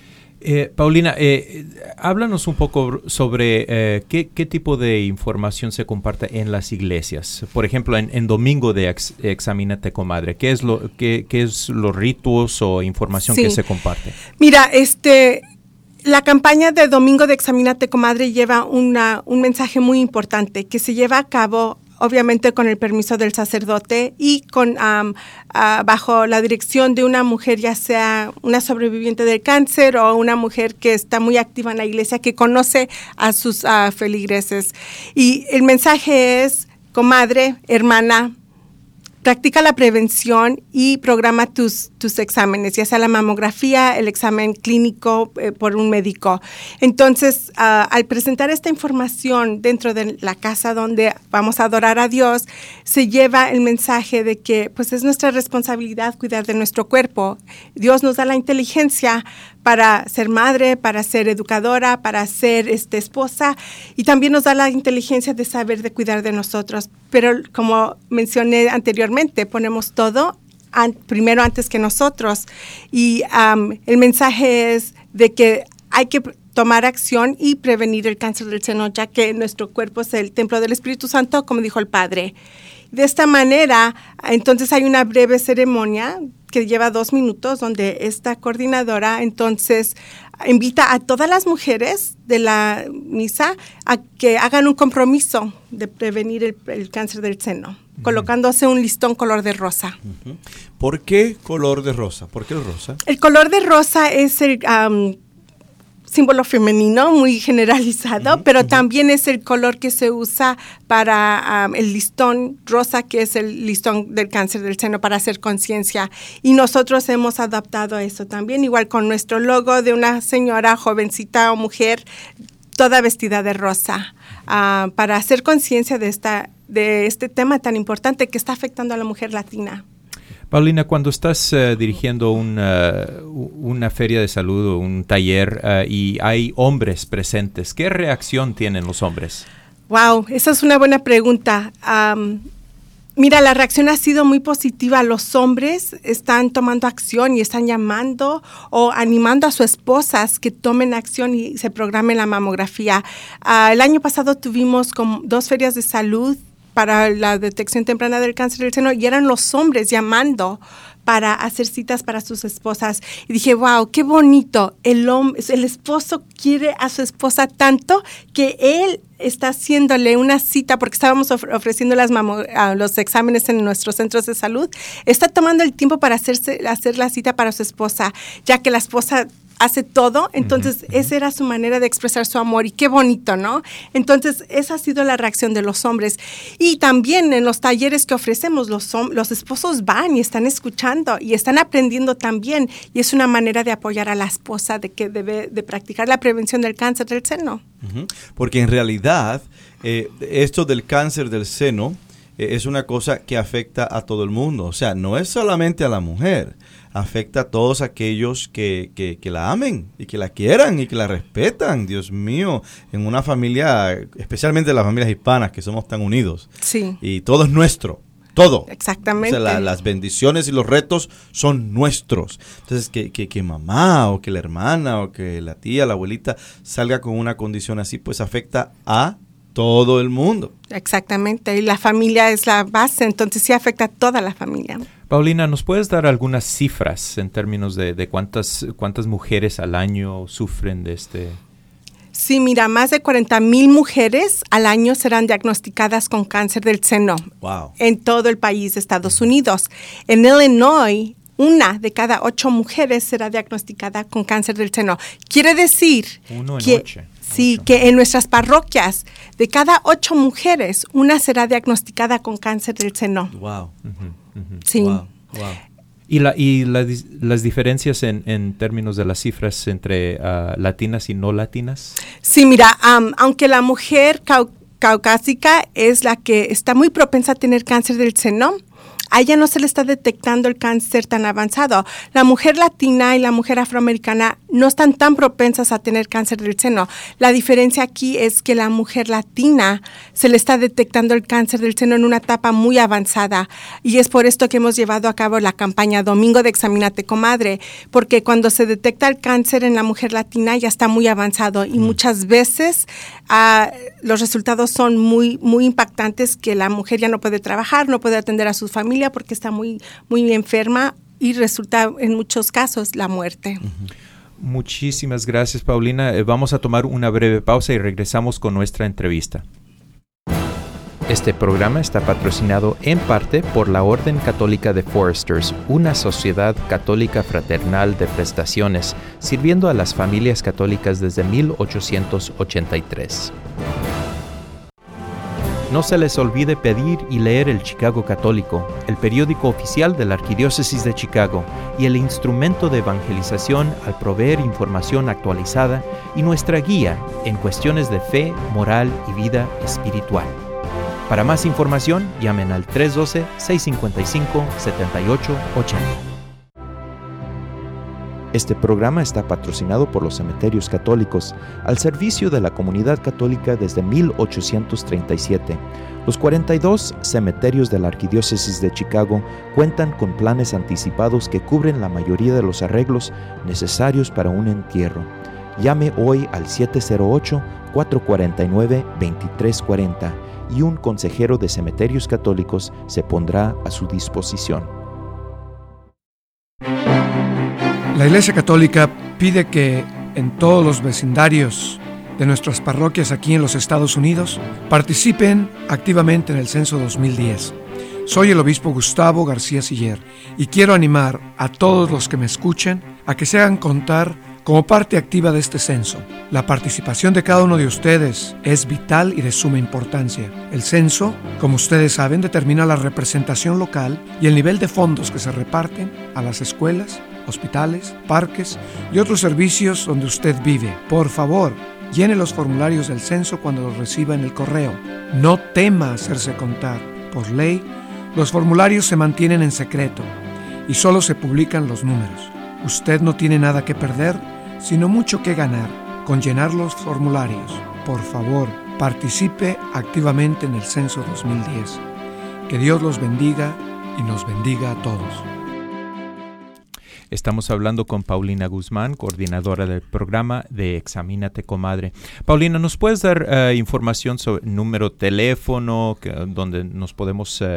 Eh, Paulina, eh, háblanos un poco sobre eh, qué, qué tipo de información se comparte en las iglesias. Por ejemplo, en, en domingo de ex, Examínate, Comadre, ¿qué es lo, qué, qué es los ritos o información sí. que se comparte? Mira, este, la campaña de Domingo de Examínate, Comadre lleva una, un mensaje muy importante que se lleva a cabo obviamente con el permiso del sacerdote y con um, uh, bajo la dirección de una mujer, ya sea una sobreviviente del cáncer o una mujer que está muy activa en la iglesia, que conoce a sus uh, feligreses. Y el mensaje es, comadre, hermana, practica la prevención y programa tus, tus exámenes, ya sea la mamografía, el examen clínico eh, por un médico. Entonces, uh, al presentar esta información dentro de la casa donde vamos a adorar a Dios, se lleva el mensaje de que pues es nuestra responsabilidad cuidar de nuestro cuerpo. Dios nos da la inteligencia para ser madre, para ser educadora, para ser este, esposa, y también nos da la inteligencia de saber de cuidar de nosotros. Pero como mencioné anteriormente, ponemos todo an- primero antes que nosotros. Y um, el mensaje es de que hay que tomar acción y prevenir el cáncer del seno, ya que nuestro cuerpo es el templo del Espíritu Santo, como dijo el Padre. De esta manera, entonces hay una breve ceremonia que lleva dos minutos, donde esta coordinadora entonces invita a todas las mujeres de la misa a que hagan un compromiso de prevenir el, el cáncer del seno, uh-huh. colocándose un listón color de rosa. Uh-huh. ¿Por qué color de rosa? ¿Por qué el rosa? El color de rosa es el um, símbolo femenino muy generalizado, uh-huh, pero uh-huh. también es el color que se usa para um, el listón rosa, que es el listón del cáncer del seno, para hacer conciencia. Y nosotros hemos adaptado eso también, igual con nuestro logo de una señora jovencita o mujer, toda vestida de rosa, uh, para hacer conciencia de esta, de este tema tan importante que está afectando a la mujer latina. Paulina, cuando estás uh, dirigiendo una, una feria de salud o un taller uh, y hay hombres presentes, ¿qué reacción tienen los hombres? Wow, esa es una buena pregunta. Um, mira, la reacción ha sido muy positiva. Los hombres están tomando acción y están llamando o animando a sus esposas que tomen acción y se programen la mamografía. Uh, el año pasado tuvimos como dos ferias de salud para la detección temprana del cáncer del seno, y eran los hombres llamando para hacer citas para sus esposas. Y dije, wow, qué bonito. El, hombre, el esposo quiere a su esposa tanto que él está haciéndole una cita, porque estábamos of- ofreciendo las mamo- uh, los exámenes en nuestros centros de salud. Está tomando el tiempo para hacerse, hacer la cita para su esposa, ya que la esposa hace todo, entonces uh-huh. esa era su manera de expresar su amor, y qué bonito, ¿no? Entonces esa ha sido la reacción de los hombres. Y también en los talleres que ofrecemos, los, hom- los esposos van y están escuchando y están aprendiendo también, y es una manera de apoyar a la esposa de que debe de practicar la prevención del cáncer del seno. Uh-huh. Porque en realidad eh, esto del cáncer del seno eh, es una cosa que afecta a todo el mundo, o sea, no es solamente a la mujer, afecta a todos aquellos que, que, que la amen y que la quieran y que la respetan. Dios mío, en una familia, especialmente las familias hispanas, que somos tan unidos. Sí. Y todo es nuestro, todo. Exactamente. O sea, la, las bendiciones y los retos son nuestros. Entonces, que, que, que mamá o que la hermana o que la tía, la abuelita salga con una condición así, pues afecta a todo el mundo. Exactamente, y la familia es la base, entonces sí afecta a toda la familia. Paulina, ¿nos puedes dar algunas cifras en términos de, de cuántas, cuántas mujeres al año sufren de este? Sí, mira, más de cuarenta mil mujeres al año serán diagnosticadas con cáncer del seno. Wow. En todo el país de Estados Unidos. En Illinois, una de cada ocho mujeres será diagnosticada con cáncer del seno. Quiere decir Uno en que, ocho. sí, ocho. que en nuestras parroquias, de cada ocho mujeres, una será diagnosticada con cáncer del seno. Wow. Uh-huh, uh-huh. Sí. Wow. Wow. ¿Y, la, y la, las diferencias en, en términos de las cifras entre uh, latinas y no latinas? Sí, mira, um, aunque la mujer cau- caucásica es la que está muy propensa a tener cáncer del seno, a ella no se le está detectando el cáncer tan avanzado. La mujer latina y la mujer afroamericana no están tan propensas a tener cáncer del seno. La diferencia aquí es que la mujer latina se le está detectando el cáncer del seno en una etapa muy avanzada, y es por esto que hemos llevado a cabo la campaña Domingo de Examínate, Comadre, porque cuando se detecta el cáncer en la mujer latina ya está muy avanzado y mm. muchas veces uh, los resultados son muy, muy impactantes, que la mujer ya no puede trabajar, no puede atender a su familia porque está muy, muy enferma, y resulta en muchos casos la muerte. Uh-huh. Muchísimas gracias, Paulina. Eh, vamos a tomar una breve pausa y regresamos con nuestra entrevista. Este programa está patrocinado en parte por la Orden Católica de Foresters, una sociedad católica fraternal de prestaciones, sirviendo a las familias católicas desde mil ochocientos ochenta y tres. No se les olvide pedir y leer el Chicago Católico, el periódico oficial de la Arquidiócesis de Chicago y el instrumento de evangelización al proveer información actualizada y nuestra guía en cuestiones de fe, moral y vida espiritual. Para más información, llamen al tres uno dos, seis cinco cinco, siete ocho ocho cero. Este programa está patrocinado por los cementerios católicos, al servicio de la comunidad católica desde mil ochocientos treinta y siete. Los cuarenta y dos cementerios de la Arquidiócesis de Chicago cuentan con planes anticipados que cubren la mayoría de los arreglos necesarios para un entierro. Llame hoy al siete cero ocho, cuatro cuatro nueve, dos tres cuatro cero y un consejero de cementerios católicos se pondrá a su disposición. La Iglesia Católica pide que en todos los vecindarios de nuestras parroquias aquí en los Estados Unidos participen activamente en el censo dos mil diez. Soy el obispo Gustavo García Siller y quiero animar a todos los que me escuchen a que se hagan contar como parte activa de este censo. La participación de cada uno de ustedes es vital y de suma importancia. El censo, como ustedes saben, determina la representación local y el nivel de fondos que se reparten a las escuelas, hospitales, parques y otros servicios donde usted vive. Por favor, llene los formularios del censo cuando los reciba en el correo. No tema hacerse contar. Por ley, los formularios se mantienen en secreto y solo se publican los números. Usted no tiene nada que perder, sino mucho que ganar con llenar los formularios. Por favor, participe activamente en el censo dos mil diez. Que Dios los bendiga y nos bendiga a todos. Estamos hablando con Paulina Guzmán, coordinadora del programa de Examínate, Comadre. Paulina, ¿nos puedes dar uh, información sobre el número de teléfono que, donde nos podemos uh,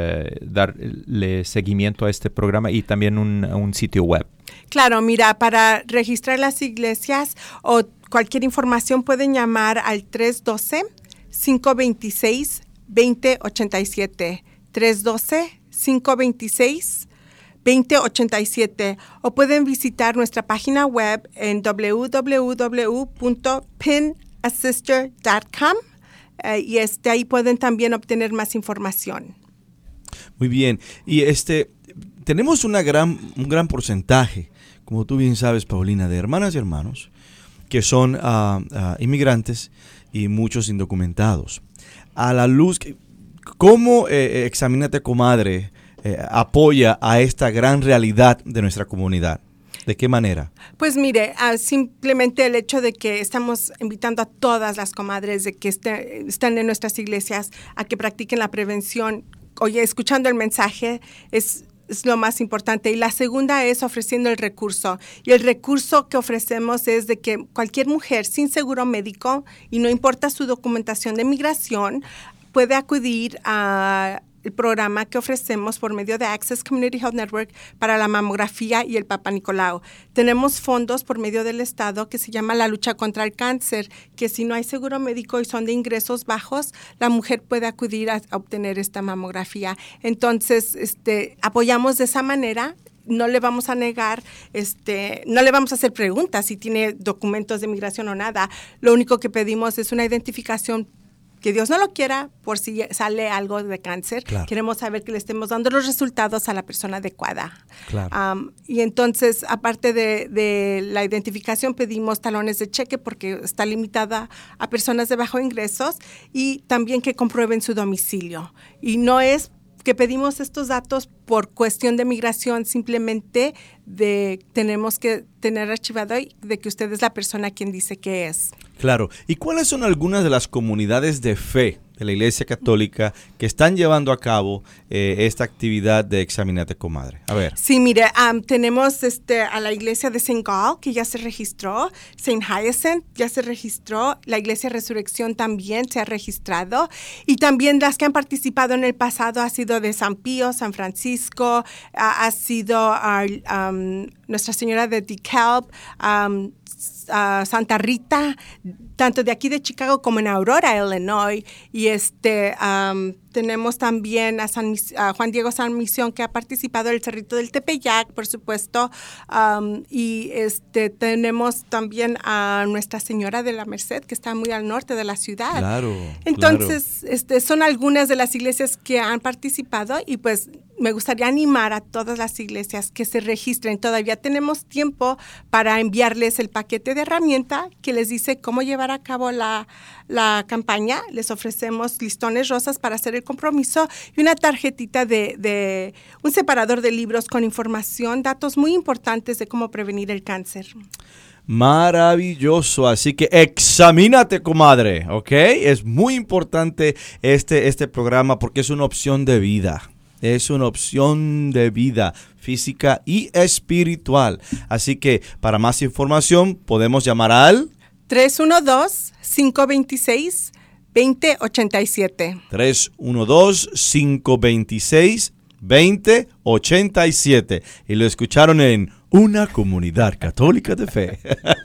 darle seguimiento a este programa y también un, un sitio web? Claro, mira, para registrar las iglesias o cualquier información pueden llamar al tres uno dos, cinco dos seis, dos cero ocho siete. tres uno dos, cinco dos seis, dos cero ocho siete, o pueden visitar nuestra página web en w w w punto pin assister punto com eh, y este, ahí pueden también obtener más información. Muy bien, y este tenemos una gran, un gran porcentaje, como tú bien sabes, Paulina, de hermanas y hermanos que son uh, uh, inmigrantes y muchos indocumentados. A la luz, ¿cómo eh, Examínate, Comadre Eh, apoya a esta gran realidad de nuestra comunidad? ¿De qué manera? Pues mire, uh, simplemente el hecho de que estamos invitando a todas las comadres de que este, están en nuestras iglesias a que practiquen la prevención. Oye, escuchando el mensaje es, es lo más importante. Y la segunda es ofreciendo el recurso. Y el recurso que ofrecemos es de que cualquier mujer sin seguro médico, y no importa su documentación de migración, puede acudir a el programa que ofrecemos por medio de Access Community Health Network para la mamografía y el Papa Nicolau. Tenemos fondos por medio del Estado que se llama la lucha contra el cáncer, que si no hay seguro médico y son de ingresos bajos, la mujer puede acudir a, a obtener esta mamografía. Entonces, este, apoyamos de esa manera. No le vamos a negar, este, no le vamos a hacer preguntas si tiene documentos de migración o nada. Lo único que pedimos es una identificación, que Dios no lo quiera, por si sale algo de cáncer. Claro. Queremos saber que le estemos dando los resultados a la persona adecuada. Claro. Um, y entonces, aparte de, de la identificación, pedimos talones de cheque porque está limitada a personas de bajo ingresos, y también que comprueben su domicilio. Y no es que pedimos estos datos por cuestión de migración, simplemente de tenemos que tener archivado de que usted es la persona quien dice que es. Claro. ¿Y cuáles son algunas de las comunidades de fe de la Iglesia Católica que están llevando a cabo eh, esta actividad de Examínate, Comadre? A ver. Sí, mire, um, tenemos este, a la iglesia de Saint Gall, que ya se registró, Saint Hyacinth ya se registró, la iglesia Resurrección también se ha registrado, y también las que han participado en el pasado ha sido de San Pío, San Francisco, ha, ha sido uh, um, Nuestra Señora de DeKalb, um, Uh, Santa Rita, tanto de aquí de Chicago como en Aurora, Illinois, y este um, tenemos también a, San, a Juan Diego San Misión, que ha participado en el Cerrito del Tepeyac, por supuesto, um, y este tenemos también a Nuestra Señora de la Merced, que está muy al norte de la ciudad. Claro. Entonces, claro. Este, son algunas de las iglesias que han participado, y pues me gustaría animar a todas las iglesias que se registren. Todavía tenemos tiempo para enviarles el paquete de herramienta que les dice cómo llevar a cabo la, la campaña. Les ofrecemos listones rosas para hacer el compromiso y una tarjetita de, de un separador de libros con información, datos muy importantes de cómo prevenir el cáncer. Maravilloso, así que examínate, comadre, ¿ok? Es muy importante este, este programa porque es una opción de vida. Es una opción de vida física y espiritual. Así que para más información podemos llamar al tres uno dos, cinco dos seis, dos cero ocho siete. tres uno dos, cinco dos seis, dos cero ocho siete. Y lo escucharon en Una Comunidad Católica de Fe.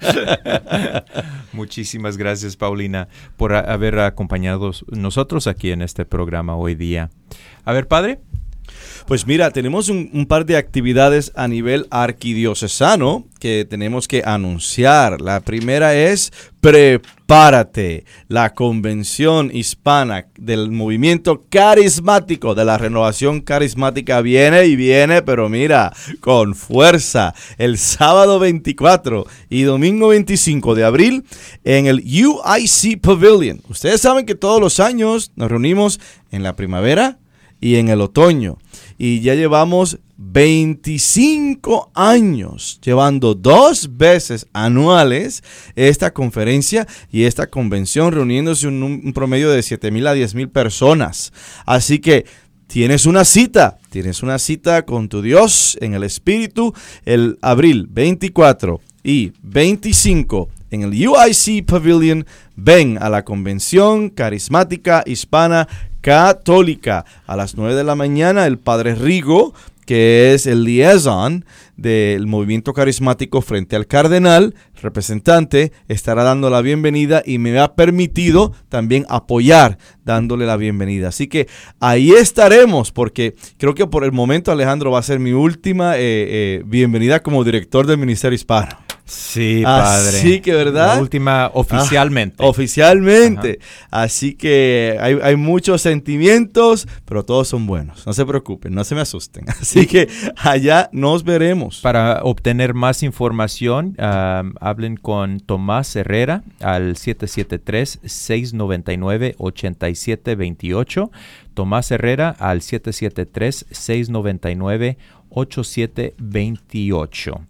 Muchísimas gracias, Paulina, por a- haber acompañado nosotros aquí en este programa hoy día. A ver, padre. Pues mira, tenemos un, un par de actividades a nivel arquidiocesano que tenemos que anunciar. La primera es Prepárate, la convención hispana del movimiento carismático, de la renovación carismática viene y viene, pero mira, con fuerza, el sábado veinticuatro y domingo veinticinco de abril en el U I C Pavilion. Ustedes saben que todos los años nos reunimos en la primavera y en el otoño. Y ya llevamos veinticinco años llevando dos veces anuales esta conferencia y esta convención, reuniéndose un, un promedio de siete mil a diez mil personas. Así que tienes una cita, tienes una cita con tu Dios en el Espíritu el abril veinticuatro y veinticinco en el U I C Pavilion. Ven a la Convención Carismática Hispana Católica a las nueve de la mañana. El Padre Rigo, que es el liaison del movimiento carismático frente al cardenal, representante, estará dando la bienvenida y me ha permitido también apoyar dándole la bienvenida. Así que ahí estaremos, porque creo que por el momento, Alejandro, va a ser mi última eh, eh, bienvenida como director del Ministerio Hispano. Sí, padre. Así que, ¿verdad? La última oficialmente. Ah, oficialmente. Ajá. Así que hay, hay muchos sentimientos, pero todos son buenos. No se preocupen, no se me asusten. Así que allá nos veremos. Para obtener más información, um, hablen con Tomás Herrera al siete siete tres, seis nueve nueve, ocho siete dos ocho. Tomás Herrera al siete siete tres, seis nueve nueve, ocho siete dos ocho.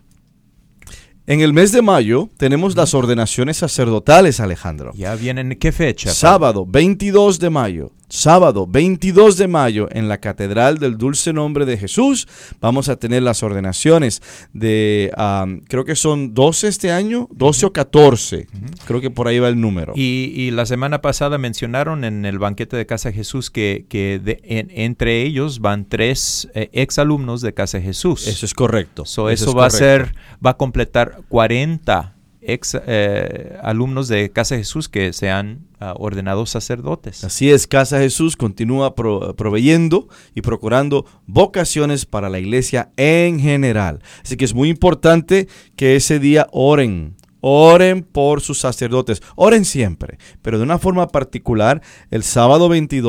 En el mes de mayo tenemos las ordenaciones sacerdotales, Alejandro. Ya vienen, ¿qué fecha? Sábado veintidós de mayo. Sábado veintidós de mayo en la Catedral del Dulce Nombre de Jesús vamos a tener las ordenaciones de, um, creo que son doce este año, doce o catorce, uh-huh. Creo que por ahí va el número. Y, y la semana pasada mencionaron en el banquete de Casa Jesús que, que de, en, entre ellos van tres eh, exalumnos de Casa Jesús. Eso es correcto. So, eso eso es va correcto. a ser, va a completar cuarenta ex eh, alumnos de Casa Jesús que se han uh, ordenado sacerdotes. Así es, Casa Jesús continúa pro, proveyendo y procurando vocaciones para la iglesia en general. Así que es muy importante que ese día oren. Oren por sus sacerdotes, oren siempre, pero de una forma particular el sábado veintidós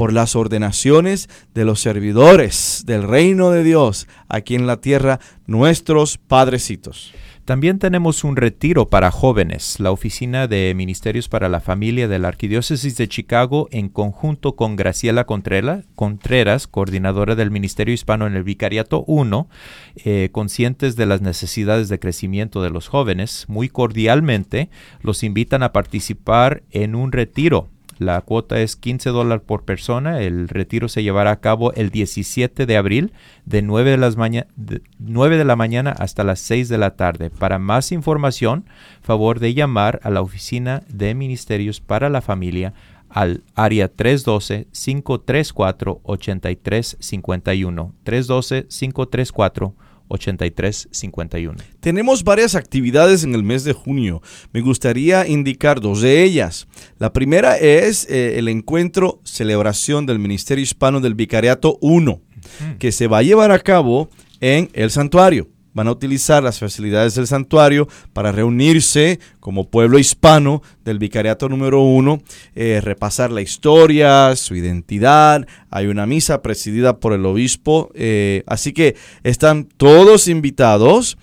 por las ordenaciones de los servidores del reino de Dios aquí en la tierra, nuestros padrecitos. También tenemos un retiro para jóvenes. La Oficina de Ministerios para la Familia de la Arquidiócesis de Chicago, en conjunto con Graciela Contreras, coordinadora del Ministerio Hispano en el Vicariato uno, eh, conscientes de las necesidades de crecimiento de los jóvenes, muy cordialmente los invitan a participar en un retiro. La cuota es quince dólares por persona. El retiro se llevará a cabo el diecisiete de abril de nueve de, las maña- de nueve de la mañana hasta las seis de la tarde. Para más información, favor de llamar a la Oficina de Ministerios para la Familia al área tres uno dos, cinco tres cuatro, ocho tres cinco uno. tres uno dos, cinco tres cuatro, ocho tres cinco uno. Tenemos varias actividades en el mes de junio. Me gustaría indicar dos de ellas. La primera es eh, el encuentro celebración del Ministerio Hispano del Vicariato uno, uh-huh. que se va a llevar a cabo en el santuario. Van a utilizar las facilidades del santuario para reunirse como pueblo hispano del Vicariato número uno, eh, repasar la historia, su identidad. Hay una misa presidida por el obispo, eh, así que están todos invitados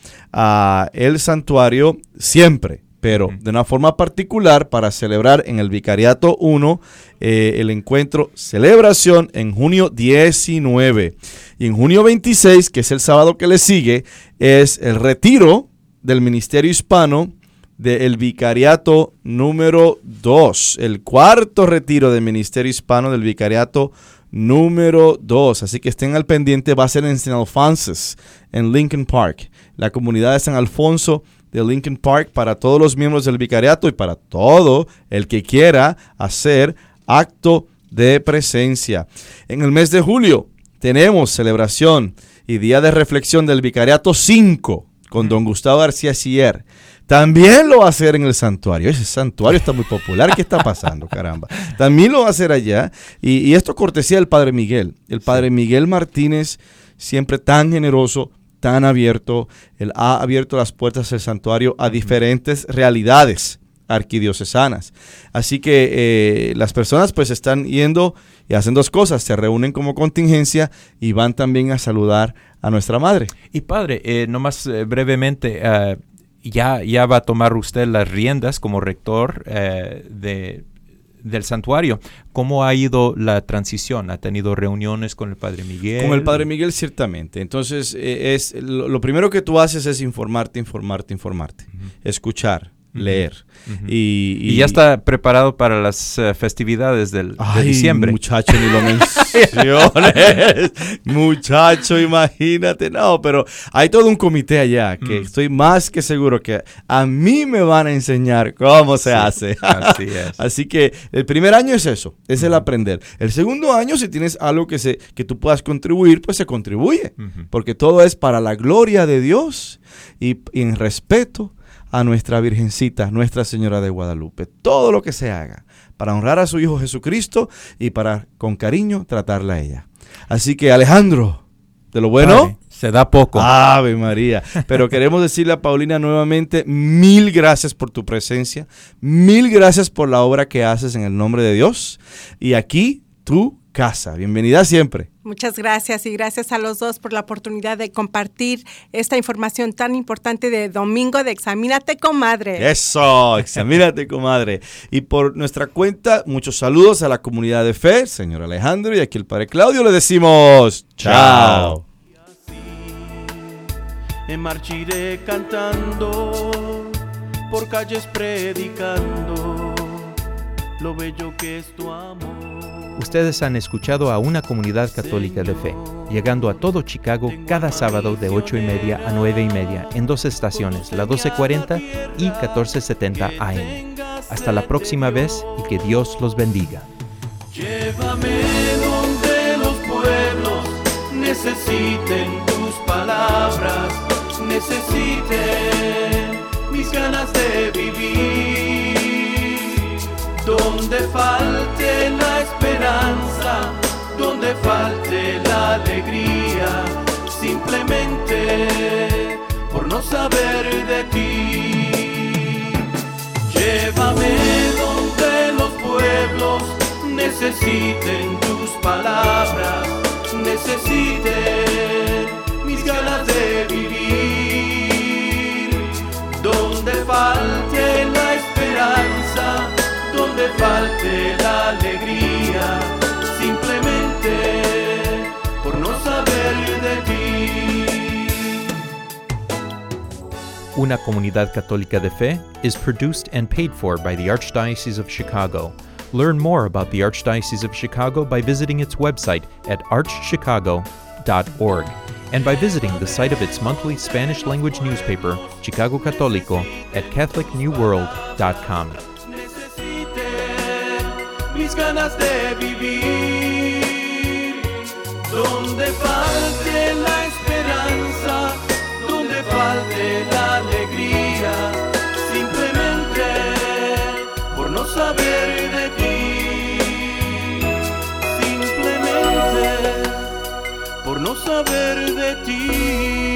a el santuario siempre, pero de una forma particular para celebrar en el Vicariato uno eh, el encuentro celebración en junio diecinueve. Y en junio veintiséis, que es el sábado que le sigue, es el retiro del Ministerio Hispano del Vicariato número dos, el cuarto retiro del Ministerio Hispano del Vicariato número dos. Así que estén al pendiente, va a ser en San Alfonso, en Lincoln Park, la comunidad de San Alfonso de Lincoln Park, para todos los miembros del vicariato y para todo el que quiera hacer acto de presencia. En el mes de julio tenemos celebración y día de reflexión del Vicariato cinco con don Gustavo García Sier. También lo va a hacer en el santuario. Ese santuario está muy popular. ¿Qué está pasando, caramba? También lo va a hacer allá. Y, y esto cortesía del Padre Miguel. El Padre Miguel Martínez, siempre tan generoso, tan abierto. Él ha abierto las puertas del santuario a diferentes realidades arquidiocesanas. Así que eh, las personas pues están yendo y hacen dos cosas. Se reúnen como contingencia y van también a saludar a nuestra madre. Y padre, eh, nomás eh, brevemente, uh, ya, ya va a tomar usted las riendas como rector eh, de, del santuario. ¿Cómo ha ido la transición? ¿Ha tenido reuniones con el Padre Miguel? Con el Padre Miguel, ciertamente. Entonces, eh, es lo, lo primero que tú haces es informarte, informarte, informarte. Uh-huh. Escuchar. Leer. Uh-huh. y, y, y ya está preparado para las uh, festividades del, ay, de diciembre. Muchacho, ni lo menciones. Muchacho, imagínate. No, pero hay todo un comité allá que mm. estoy más que seguro que a mí me van a enseñar cómo se sí, hace. Así es. Así que el primer año es eso, es uh-huh. el aprender. El segundo año, si tienes algo que, se, que tú puedas contribuir, pues se contribuye. Uh-huh. Porque todo es para la gloria de Dios y, y en respeto a nuestra Virgencita, Nuestra Señora de Guadalupe. Todo lo que se haga para honrar a su Hijo Jesucristo y para, con cariño, tratarla a ella. Así que, Alejandro, ¿de lo bueno? Vale, se da poco. Ave María. Pero queremos decirle a Paulina nuevamente, mil gracias por tu presencia, mil gracias por la obra que haces en el nombre de Dios. Y aquí, tu casa. Bienvenida siempre. Muchas gracias y gracias a los dos por la oportunidad de compartir esta información tan importante de domingo de Examínate, Comadre. Eso, Examínate, Comadre. Y por nuestra cuenta, muchos saludos a la comunidad de fe, señor Alejandro, y aquí el Padre Claudio le decimos chao. Me marchiré cantando, por calles predicando, lo bello que es tu amor. Ustedes han escuchado a Una Comunidad Católica de Fe, llegando a todo Chicago cada sábado de ocho y media a nueve y media en dos estaciones, la doce cuarenta y catorce setenta A M. Hasta la próxima vez y que Dios los bendiga. Llévame donde los pueblos necesiten tus palabras, necesiten mis ganas de vivir. Donde falte la esperanza, donde falte la alegría, simplemente por no saber de ti. Llévame donde los pueblos necesiten tus palabras necesiten mis ganas de vivir. Donde falte la esperanza, donde falte la alegría, simplemente por no saber de ti. Una Comunidad Católica de Fe is produced and paid for by the Archdiocese of Chicago. Learn more about the Archdiocese of Chicago by visiting its website at arch chicago dot org and by visiting the site of its monthly Spanish-language newspaper, Chicago Católico, at catholic new world dot com. Mis ganas de vivir, donde falte la esperanza, donde falte la alegría, simplemente por no saber de ti, simplemente por no saber de ti.